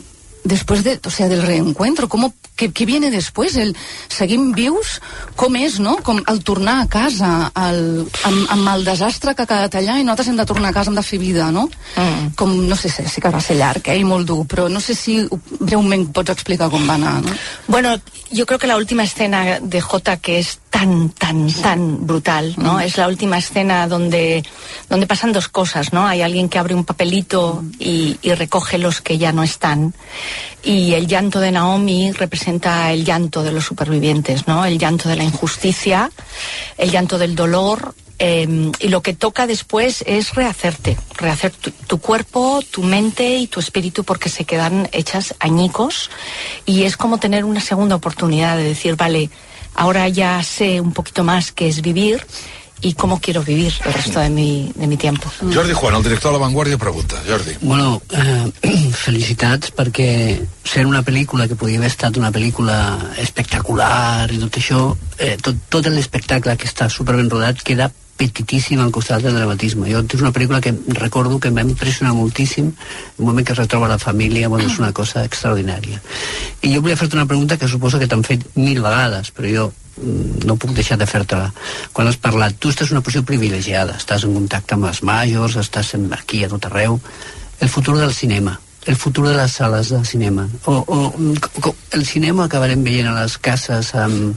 después del reencuentro, què viene després? Seguim vius? Com és, no? Com el tornar a casa, amb el desastre que ha quedat allà, i nosaltres hem de tornar a casa, hem de fer vida, no? Com, no sé si que va ser llarg, i molt dur, però no sé si breument pots explicar com va anar, ¿no? Bueno, yo creo que la última escena de Jota, que es tan brutal, ¿no? Es la última escena donde pasan dos cosas, ¿no? Hay alguien que abre un papelito y recoge los que ya no están. Y el llanto de Naomi representa el llanto de los supervivientes, ¿no? El llanto de la injusticia, el llanto del dolor. Y lo que toca después es rehacer tu cuerpo, tu mente y tu espíritu, porque se quedan hechas añicos, y es como tener una segunda oportunidad de decir, vale, ahora ya sé un poquito más qué es vivir y cómo quiero vivir el resto de mi tiempo. Jordi Juan, el director de La Vanguardia, pregunta. Jordi. Bueno, felicitats, perquè ser una pel·lícula que podia haver estat una pel·lícula espectacular i tot això, tot l'espectacle que està superben rodat queda petitíssim al costat del dramatisme. És una pel·lícula que recordo que em va impressionar moltíssim, el moment que es retroba la família, bueno, és una cosa extraordinària. I jo volia fer-te una pregunta que suposo que t'han fet 1000 vegades, però jo no puc deixar de fer-te-la. Quan has parlat, tu estàs en una posició privilegiada, estàs en contacte amb les majors, estàs aquí a tot arreu. El futur del cinema, el futur de les sales de cinema, o el cinema acabarem veient a les cases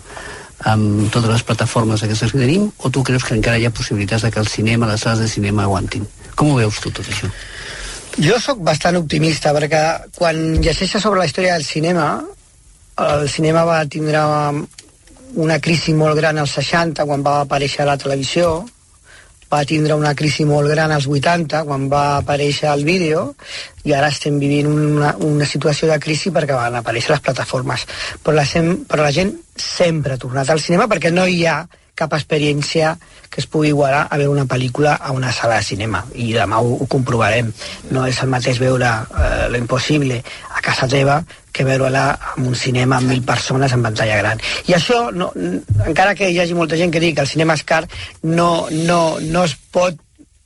amb totes les plataformes aquestes que tenim, o tu creus que encara hi ha possibilitats de que el cinema, les sales de cinema aguantin? Com ho veus tu, tot això? Jo sóc bastant optimista, perquè quan llegeixes sobre la història del cinema, el cinema va tindre una crisi molt gran als 60, quan va aparèixer la televisió, va tindre una crisi molt gran als 80, quan va aparèixer el vídeo, i ara estem vivint una situació de crisi perquè van aparèixer les plataformes. Però la gent sempre ha tornat al cinema perquè no hi ha cap experiència que es pugui igualar a veure una pel·lícula a una sala de cinema, i demà ho comprovarem. No és el mateix veure Lo Impossible a casa teva que veure-la en un cinema amb 1000 persones en pantalla gran. I això, encara que hi hagi molta gent que digui que el cinema és car, no es pot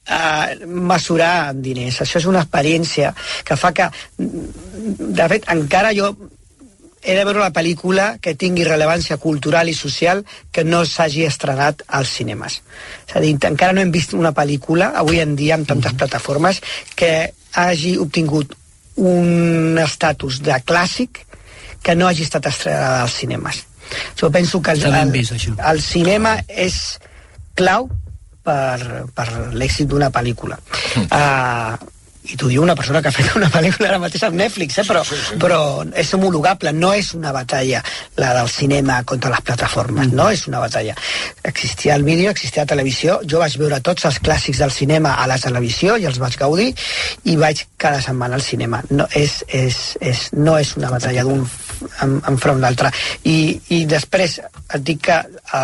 mesurar en diners. Això és una experiència que fa que, de fet, encara jo he de veure la pel·lícula que tingui rellevància cultural i social que no s'hagi estrenat als cinemes. És a dir, encara no hem vist una pel·lícula, avui en dia, amb tantes plataformes, que hagi obtingut un estatus de clàssic que no hagi estat estrenada als cinemes. Jo penso que el cinema és clau per l'èxit d'una pel·lícula. I t'ho diu una persona que ha fet una pel·lícula ara mateix amb Netflix, però és homologable, no és una batalla la del cinema contra les plataformes, no és una batalla. Existia el vídeo, existia la televisió, jo vaig veure tots els clàssics del cinema a la televisió i els vaig gaudir, i vaig cada setmana al cinema. No és una batalla d'un enfront d'altre. I després et dic que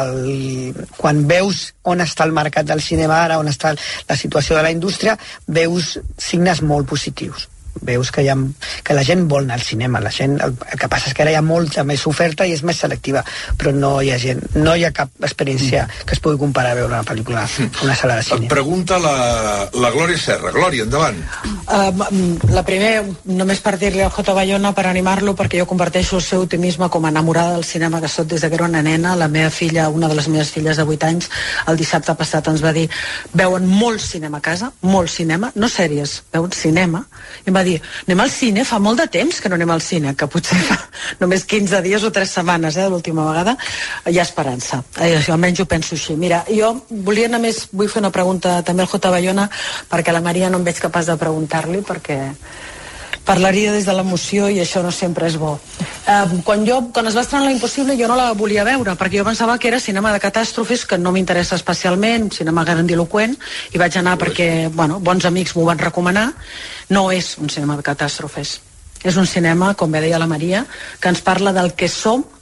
quan veus on està el mercat del cinema ara, on està la situació de la indústria, veus signes molt positius. Veus que la gent vol anar al cinema. La gent, el que passa és que ara hi ha molta més oferta i és més selectiva, però no hi ha cap experiència que es pugui comparar a veure una pel·lícula a una sala de cine. Pregunta la Glòria Serra. Glòria, endavant. La primera, només per dir-li al J. Bayona, per animar-lo, perquè jo comparteixo el seu optimisme com a enamorada del cinema que soc des que era una nena. La meva filla, una de les meves filles de 8 anys, el dissabte passat ens va dir: veuen molt cinema a casa, molt cinema, no sèries, veuen cinema, i em va dir: anem al cine, fa molt de temps que no anem al cine, que potser fa només 15 dies o 3 setmanes, l'última vegada. Hi ha esperança, almenys ho penso així. Mira, jo volia anar més, vull fer una pregunta també al J. Bayona, perquè la Maria no em veig capaç de preguntar-li, perquè parlaria des de l'emoció i això no sempre és bo. Quan es va estrenar Lo Impossible jo no la volia veure, perquè jo pensava que era cinema de catàstrofes, que no m'interessa especialment, cinema grandiloquent, i vaig anar perquè, bons amics m'ho van recomanar. No és un cinema de catàstrofes, és un cinema, com bé deia la Maria, que ens parla del que som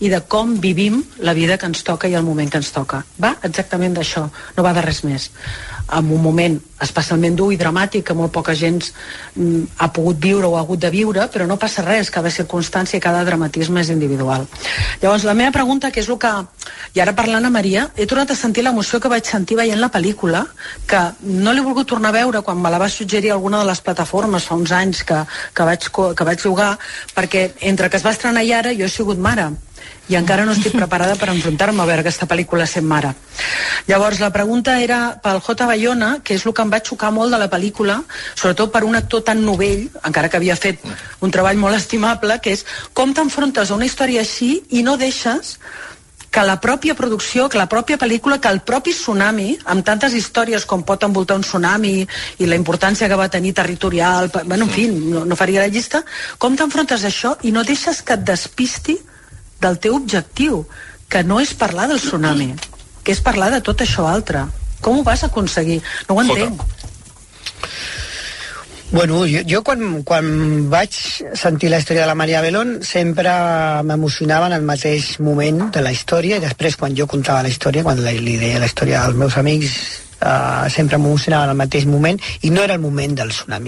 i de com vivim la vida que ens toca i el moment que ens toca. Va exactament d'això, no va de res més. En un moment especialment dur i dramàtic que molt poca gent ha pogut viure o ha hagut de viure, però no passa res, cada circumstància i cada dramatisme és individual. Llavors, la meva pregunta, que és el que... I ara parlant a Maria, he tornat a sentir l'emoció que vaig sentir veient la pel·lícula, que no l'he volgut tornar a veure quan me la va suggerir alguna de les plataformes fa uns anys que vaig llogar, perquè entre que es va estrenar i ara jo he sigut mare i encara no estic preparada per enfrontar-me a veure aquesta pel·lícula sent mare. Llavors, la pregunta era pel J. Bayona, que és el que em va xocar molt de la pel·lícula, sobretot per un actor tan novell, encara que havia fet un treball molt estimable, que és com t'enfrontes a una història així i no deixes que la pròpia producció, que la pròpia pel·lícula, que el propi tsunami, amb tantes històries com pot envoltar un tsunami i la importància que va tenir territorial, bueno, en fi, no faria la llista, com t'enfrontes a això i no deixes que et despisti del teu objectiu, que no és parlar del tsunami, que és parlar de tot això altre. Com ho vas aconseguir? No ho entenc. Bueno, jo quan vaig sentir la història de la Maria Belón sempre m'emocionava en el mateix moment de la història, i després quan jo contava la història, quan li deia la història als meus amics, sempre m'emocionava en el mateix moment, i no era el moment del tsunami.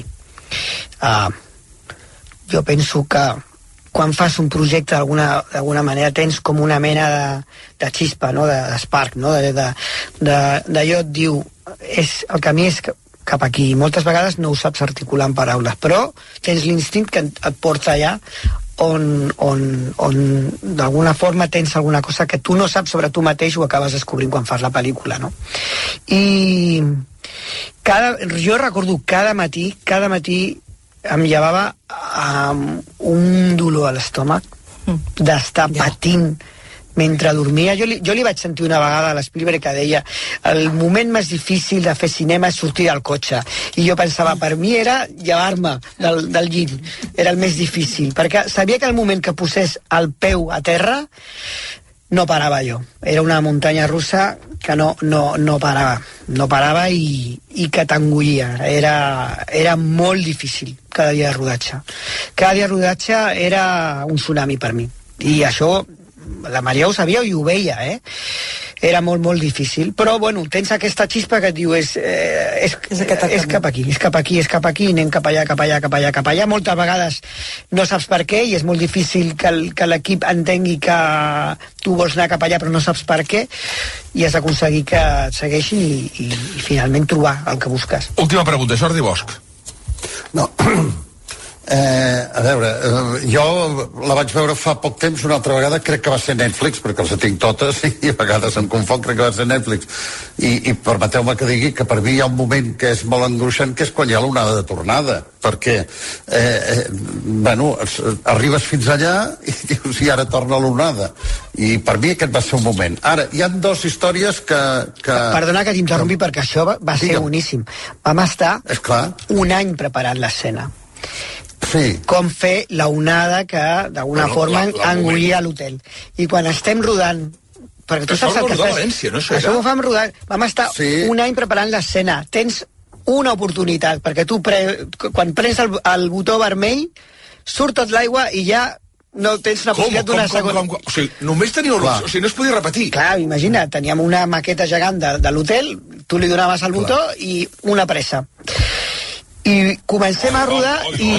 Jo penso que quan fas un projecte d'alguna manera tens com una mena de xispa, no? de spark, no? d'allò et diu el camí és cap aquí, i moltes vegades no ho saps articular en paraules, però tens l'instint que et porta allà on d'alguna forma tens alguna cosa que tu no saps sobre tu mateix, ho acabes descobrint quan fas la pel·lícula, no? I jo recordo cada matí em llevava amb un dolor a l'estómac d'estar patint mentre dormia. Jo li vaig sentir una vegada a l'Spielberg que deia el moment més difícil de fer cinema és sortir del cotxe, i jo pensava, per mi era llevar-me del llit, era el més difícil, perquè sabia que el moment que posés el peu a terra no parava jo. Era una muntanya russa que no parava i que t'engollia. Era molt difícil cada dia de rodatge. Cada dia de rodatge era un tsunami per mi. I això la Maria ho sabia i ho veia, Era molt, molt difícil. Però, bueno, tens aquesta xispa que et diu és cap aquí, és cap aquí, anem cap allà. Moltes vegades no saps per què i és molt difícil que l'equip entengui que tu vols anar cap allà però no saps per què, i has d'aconseguir que et segueixin i finalment trobar el que busques. Última pregunta, Jordi Bosch. No, a veure, jo la vaig veure fa poc temps una altra vegada, crec que va ser Netflix, perquè les tinc totes i a vegades em confon, crec que va ser Netflix, i permeteu-me que digui que per mi hi ha un moment que és molt angoixant, que és quan hi ha l'onada de tornada, perquè arribes fins allà i dius, i ara torna l'onada, i per mi aquest va ser un moment. Ara, hi ha dues històries que... Perdona que t'interrompi, perquè això va ser boníssim. Vam estar un any preparant l'escena. Sí. Com fer la onada que d'alguna forma engollia l'hotel. I quan estem rodant, perquè tu saps el que fas, això ho fem rodant, vam estar un any preparant l'escena. Tens una oportunitat, perquè tu quan prens el botó vermell surt tot l'aigua i ja no tens una possibilitat d'una segona. O sigui, només teniu o sigui, no es podia repetir. Clar, imagina't, teníem una maqueta gegant de l'hotel, tu li donaves el botó i una pressa. I comencem a rodar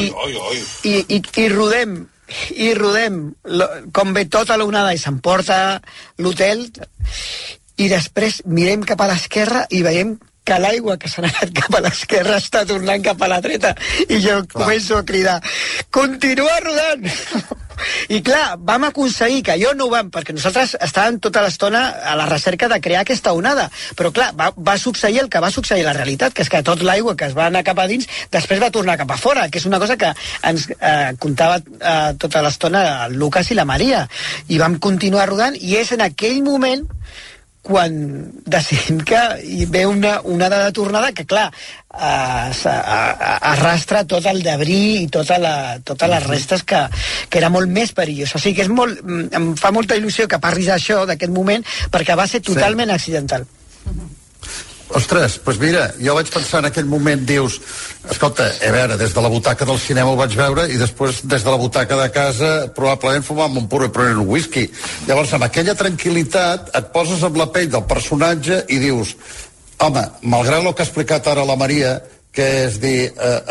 i rodem com ve tota l'onada i s'emporta l'hotel, i després mirem cap a l'esquerra i veiem que l'aigua que s'ha anat cap a l'esquerra està tornant cap a la dreta, i jo començo a cridar, continua rodant! I clar, vam aconseguir que allò no ho vam, perquè nosaltres estàvem tota l'estona a la recerca de crear aquesta onada, però clar, va succeir el que va succeir la realitat, que és que tot l'aigua que es va anar cap a dins després va tornar cap a fora, que és una cosa que ens contava tota l'estona el Lucas i la Maria, i vam continuar rodant, i és en aquell moment quan decidim que hi ve una onada de tornada que, clar, arrastra tot el debrí i totes les restes que era molt més perillós. O sigui que em fa molta il·lusió que parlis d'això, d'aquest moment, perquè va ser totalment accidental. Ostres, doncs mira, jo vaig pensar en aquell moment, dius, escolta, a veure, des de la butaca del cinema ho vaig veure i després des de la butaca de casa probablement fumàvem un puro i prenent un whisky. Llavors, amb aquella tranquil·litat et poses amb la pell del personatge i dius, home, malgrat el que ha explicat ara la Maria, que és dir,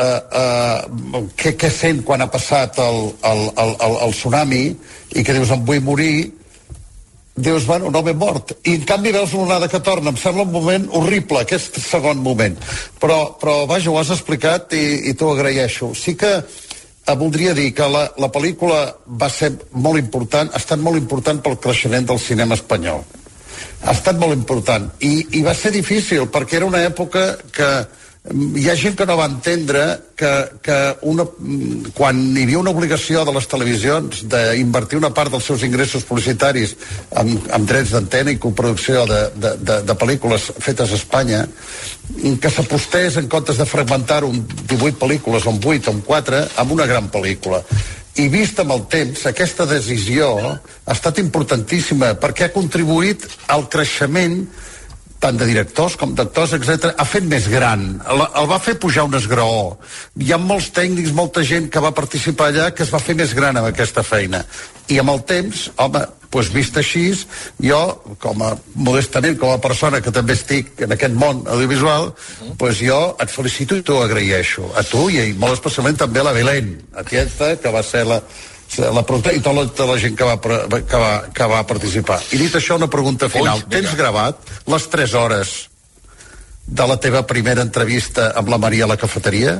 què sent quan ha passat el tsunami i que dius, em vull morir, dius, bueno, no m'he mort. I en canvi veus l'onada que torna. Em sembla un moment horrible, aquest segon moment. Però vaja, ho has explicat i t'ho agraeixo. Sí que voldria dir que la pel·lícula va ser molt important, ha estat molt important pel creixement del cinema espanyol. Ha estat molt important. I va ser difícil, perquè era una època que hi ha gent que no va entendre que quan hi havia una obligació de les televisions d'invertir una part dels seus ingressos publicitaris amb drets d'antena i coproducció de pel·lícules fetes a Espanya, que s'apostés en comptes de fragmentar-ho en 18 pel·lícules, o en 8 o en 4, amb una gran pel·lícula. I vist amb el temps, aquesta decisió ha estat importantíssima perquè ha contribuït al creixement tant de directors com d'actors, etc., ha fet més gran, el va fer pujar un esgraó. Hi ha molts tècnics, molta gent que va participar allà que es va fer més gran amb aquesta feina. I amb el temps, home, doncs vist així, jo, modestament, com a persona que també estic en aquest món audiovisual, doncs jo et felicito i t'ho agraeixo. A tu i molt especialment també a la Belén, aquesta que va ser la i tota la gent que va participar. I dit això, una pregunta final. Tens gravat les 3 hores de la teva primera entrevista amb la Maria a la cafeteria?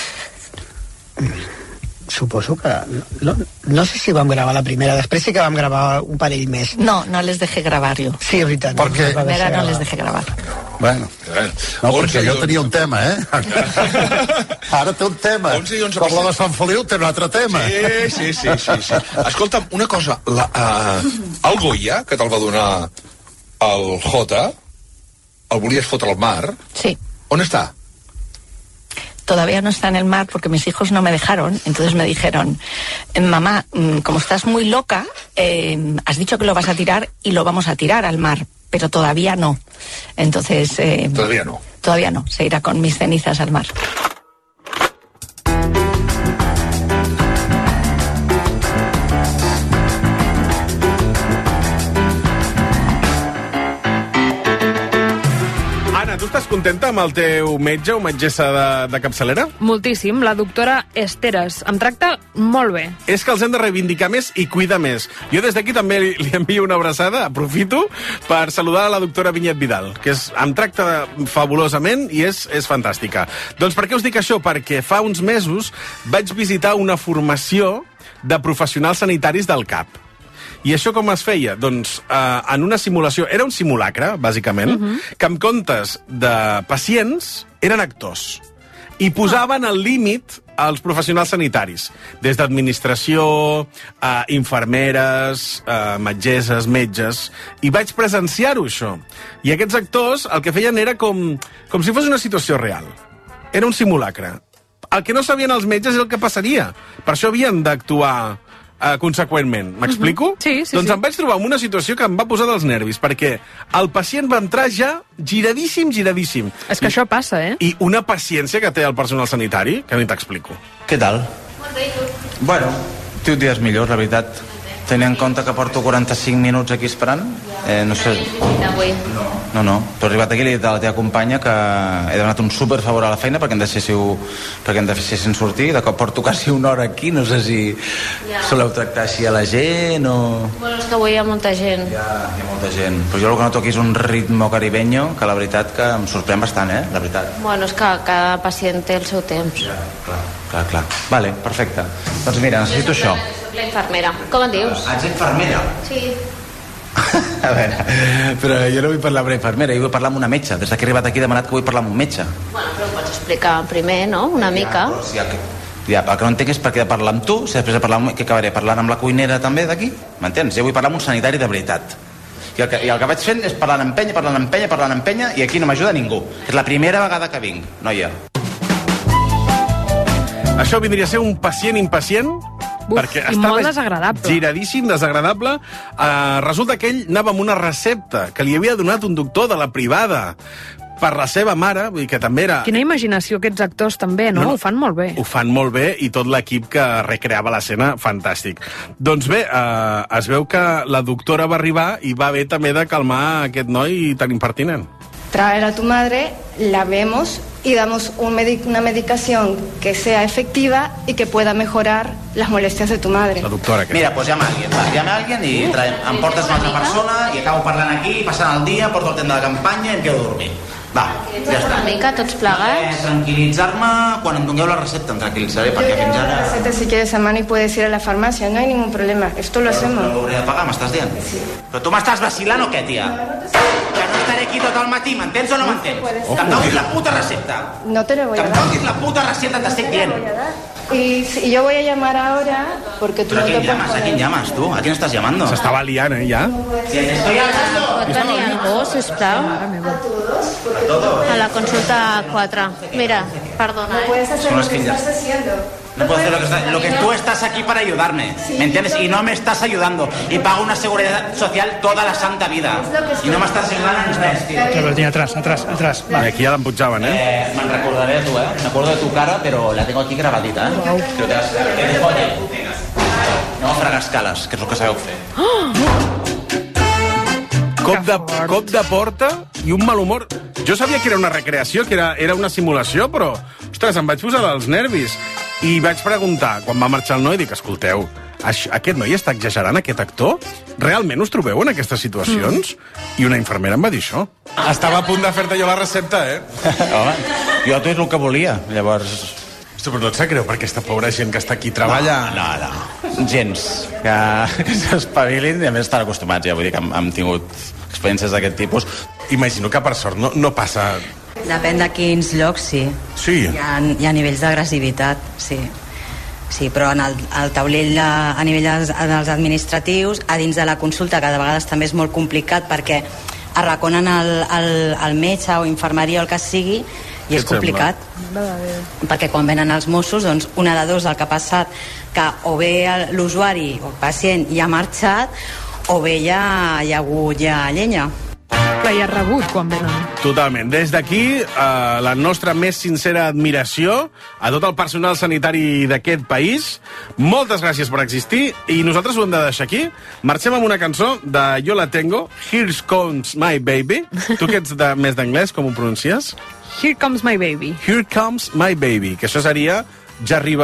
Suposo que... No sé si vam gravar la primera, després sí que vam gravar un parell més. No les dejé gravar jo. Sí, és veritat. Perquè... La primera no les dejé gravar. Bueno, no, perquè jo tenia un tema, Ara té un tema. Com la de Sant Feliu té un altre tema. Sí. Escolta'm, una cosa, el Goya, que te'l va donar el Jota, el volies fotre al mar? Sí. On està? Todavía no está en el mar porque mis hijos no me dejaron, entonces me dijeron, mamá, como estás muy loca, has dicho que lo vas a tirar y lo vamos a tirar al mar, pero todavía no. Entonces... Todavía no. Todavía no, se irá con mis cenizas al mar. Tu estàs contenta amb el teu metge o metgessa de capçalera? Moltíssim. La doctora Esteres em tracta molt bé. És que els hem de reivindicar més i cuidar més. Jo des d'aquí també li envio una abraçada, aprofito, per saludar a la doctora Vinyet Vidal, que em tracta fabulosament i és fantàstica. Doncs per què us dic això? Perquè fa uns mesos vaig visitar una formació de professionals sanitaris del CAP. I això com es feia? Doncs en una simulació, era un simulacre, bàsicament, que en comptes de pacients eren actors. I posaven al límit als professionals sanitaris, des d'administració, infermeres, metgesses, metges, i vaig presenciar-ho, això. I aquests actors el que feien era com si fos una situació real. Era un simulacre. El que no sabien els metges és el que passaria. Per això havien d'actuar conseqüentment. M'explico? Sí. Doncs em vaig trobar en una situació que em va posar dels nervis, perquè el pacient va entrar ja giradíssim. És que això passa, I una paciència que té el personal sanitari, que ni t'explico. Què tal? Bueno, té dies millors, la veritat. Tenint en compte que porto 45 minuts aquí esperant, no sé... No, però he arribat aquí i li he dit a la teva companya que he demanat un super favor a la feina perquè em deixessin sortir. De cop porto quasi una hora aquí, no sé si soleu tractar així a la gent o... Bueno, és que avui hi ha molta gent. Hi ha molta gent. Però jo el que noto aquí és un ritme caribeño que la veritat que em sorprèn bastant, la veritat. Bueno, és que cada pacient té el seu temps. Ja, clar. Vale, perfecte. Doncs mira, necessito això. Soc la infermera. Com et dius? Ets infermera? Sí. A veure, però jo no vull parlar amb una infermera, jo vull parlar amb una metge. Des que he arribat aquí he demanat que vull parlar amb un metge. Bueno, però ho pots explicar primer, no? Una mica. El que no entenc és per què he de parlar amb tu, si després de parlar amb... Què acabaré parlant amb la cuinera també d'aquí? M'entens? Jo vull parlar amb un sanitari de veritat. I el que vaig fent és parlant amb penya, i aquí no m'ajuda ningú. És la primera vegada que vinc, noia. Això vindria a ser un pacient impacient? Perquè i molt desagradable. Giradíssim, desagradable. Resulta que ell anava amb una recepta que li havia donat un doctor de la privada. per la seva mare, vull dir que també era... Quina imaginació aquests actors també, no? Ho fan molt bé. Ho fan molt bé i tot l'equip que recreava l'escena, fantàstic. Doncs bé, es veu que la doctora va arribar i va haver també de calmar aquest noi tan impertinent. Traer a tu madre, la vemos y damos una medicación que sea efectiva y que pueda mejorar las molestias de tu madre. La doctora, què? Mira, pues llama a alguien i em portes una altra persona i acabo parlant aquí, passant el dia, porto el temps de la campanya i em quedo dormint. Va, ja està. Una mica, tots plegats. Tranquilitzar-me, quan em dongueu la recepta em tranquil·litzaré, perquè fins ara... La receta, si quieres a mano y puedes ir a la farmacia, no hay ningún problema, esto lo hacemos. Però l'hauré de pagar, m'estàs dient? Sí. Però tu m'estàs vacilant o què, tia? Que no estaré aquí tot el matí, m'entens o no m'entens? Que em donis la puta recepta. No te lo voy a dar. Que em donis la puta recepta, t'estic dient. Y yo voy a llamar ahora porque tú ¿Pero no te puedes llamas? ¿A quién llamas tú? ¿A quién estás llamando? Se estaba liant, ja. Estoy hablando. Pot venir algú, sisplau? A la consulta 4. Mira, perdona. No puedes hacer Son lo las que que ya- estás haciendo. No puedo hacer lo que tú estás aquí para ayudarme, ¿me entiendes? Y no me estás ayudando. Y pago una seguridad social toda la santa vida. Y no m'estàs ayudant en res, tío. Bertín, atrás. Va. Aquí ja l'emputjaven, Me'n recordaré de tu, Me acuerdo de tu cara, pero la tengo aquí grabadita, Creo que no fregar escales, que és el que sabeu fer. Cop de porta i un mal humor. Jo sabia que era una recreació, que era una simulació, però, ostres, em vaig posar dels nervis. I vaig preguntar, quan va marxar el noi, dic, escolteu, aquest noi està exagerant, aquest actor? Realment us trobeu en aquestes situacions? I una infermera em va dir això. Estava a punt de fer-te jo la recepta, Home, jo tot és el que volia, llavors... Però no et sap greu per aquesta pobra gent que està aquí treballa? No. Gens. Que s'espavilin i a més estan acostumats, ja vull dir que hem tingut experiències d'aquest tipus. Imagino que per sort no passa... Depèn de quins llocs, sí. Sí? Hi ha nivells d'agressivitat, sí. Sí, però en el taulell a nivell dels administratius, a dins de la consulta, que de vegades també és molt complicat perquè arraconen el metge o infermeria o el que sigui, i és complicat. Perquè quan venen els Mossos, doncs una de dos, el que ha passat, que o bé l'usuari o el pacient ja ha marxat, o bé ja hi ha hagut llenya. Clar, hi ha rebut quan venen. Totalment. Des d'aquí, la nostra més sincera admiració a tot el personal sanitari d'aquest país. Moltes gràcies per existir i nosaltres ho hem de deixar aquí. Marxem amb una cançó de Yo la tengo, Here Comes My Baby. Tu que ets més d'anglès, com ho pronuncies? Here Comes My Baby. Here Comes My Baby, que això seria ja arriba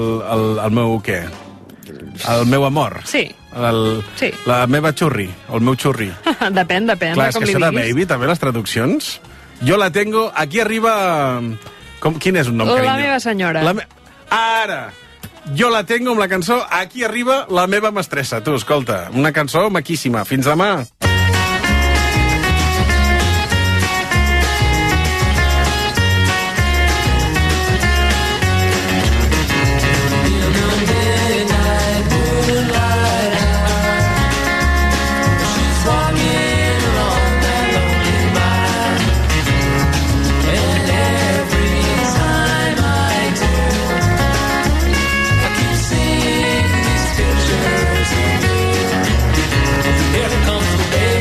el meu què? El meu amor. Sí. Sí. La meva xurri, el meu xurri. Depèn, clar, és com que li això de diguis. baby, també les traduccions. Jo la tengo, aquí arriba... Quin és un nom, carinyo? La meva senyora. Ara! Jo la tengo amb la cançó Aquí arriba la meva mestressa. Tu, escolta, una cançó maquíssima. Fins demà. Here comes the baby.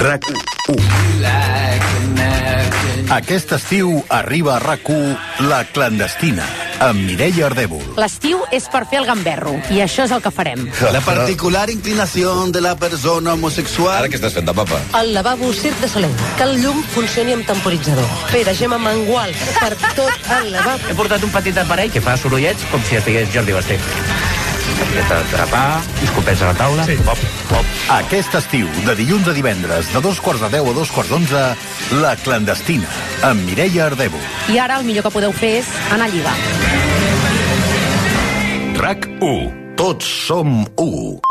RAC1. Aquest estiu arriba a RAC1 La Clandestina, amb Mireia Ardèvol. L'estiu és per fer el gamberro, i això és el que farem. La particular inclinació de la persona homosexual... Ara què estàs fent de papa? El lavabo Circ de Soleil, que el llum funcioni amb temporitzador. Pere, Gemma, mangual, per tot el lavabo. He portat un petit aparell que fa sorollets com si estigués Jordi Basté. Aquest atrapar, escopets a la taula, sí. Pop, pop. Aquest estiu, de dilluns a divendres, de 2:10 a 2:11, La Clandestina, amb Mireia Ardèvol. I ara el millor que podeu fer és anar a lligar. RAC1. Tots som u.